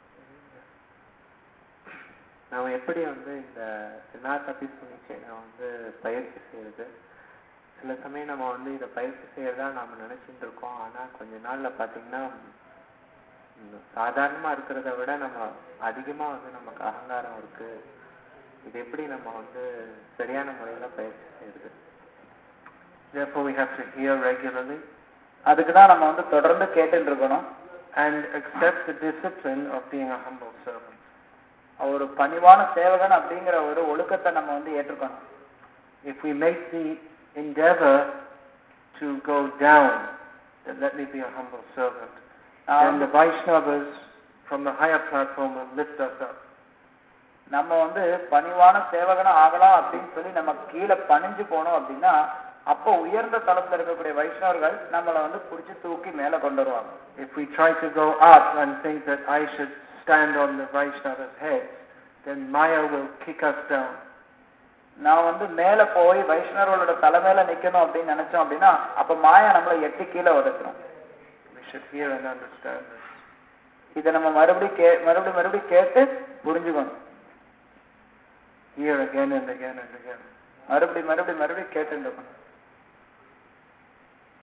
நாம் எப்படி வந்து இந்த Trinatapi Sunichena வந்து பயிற்சி செய்யறது? சில சமயம் நம்ம வந்து இதை பயிற்சி செய்யறதா நாம நினைச்சிட்டு இருக்கோம். ஆனா கொஞ்ச நாள்ல பாத்தீங்கன்னா சாதாரணமா இருக்கிறத விட நம்ம அதிகமா வந்து நமக்கு அகங்காரம் இருக்கு. இது எப்படி நம்ம வந்து சரியான முறையில பயிற்சி செய்யறது? Therefore we have to hear regularly. அதுக்கு தான் நம்ம வந்து தொடர்ந்து கேட்டுட்டு இருக்கணும். And accept the discipline of being a humble servant. ஒரு பணிவான சேவகன் அப்படிங்கிற ஒரு ஒழுக்கத்தை நம்ம வந்து ஏற்றுக்கணும். If we make the endeavor to go down, then let me be a humble servant, and the Vaishnavas from the higher platform will lift us up. நம்ம வந்து பணிவான சேவகனா ஆகலாம் அப்படின்னு சொல்லி நம்ம கீழே பணிஞ்சு போனோம் அப்படின்னா அப்போ உயர்ந்த தளத்துல இருக்கக்கூடிய வைஷ்ணவர்கள் நம்மளை வந்து புடிச்சு தூக்கி மேல கொண்டு வருவாங்க. If we try to go up and think that I should stand on the Vaishnava's head, then Maya will kick us down. நான் வந்து மேல போய் வைஷ்ணவர்களோட தலைமையில நிக்கணும் அப்படின்னு நினைச்சோம் அப்படின்னா அப்ப மாயா நம்மளை எட்டி கீழே உதைச்சிடும். We should hear and understand this. இதை நம்ம மறுபடியும் கேட்டு புரிஞ்சுக்கணும். Hear again and again and again. மறுபடியும் கேட்டு இருக்கணும்.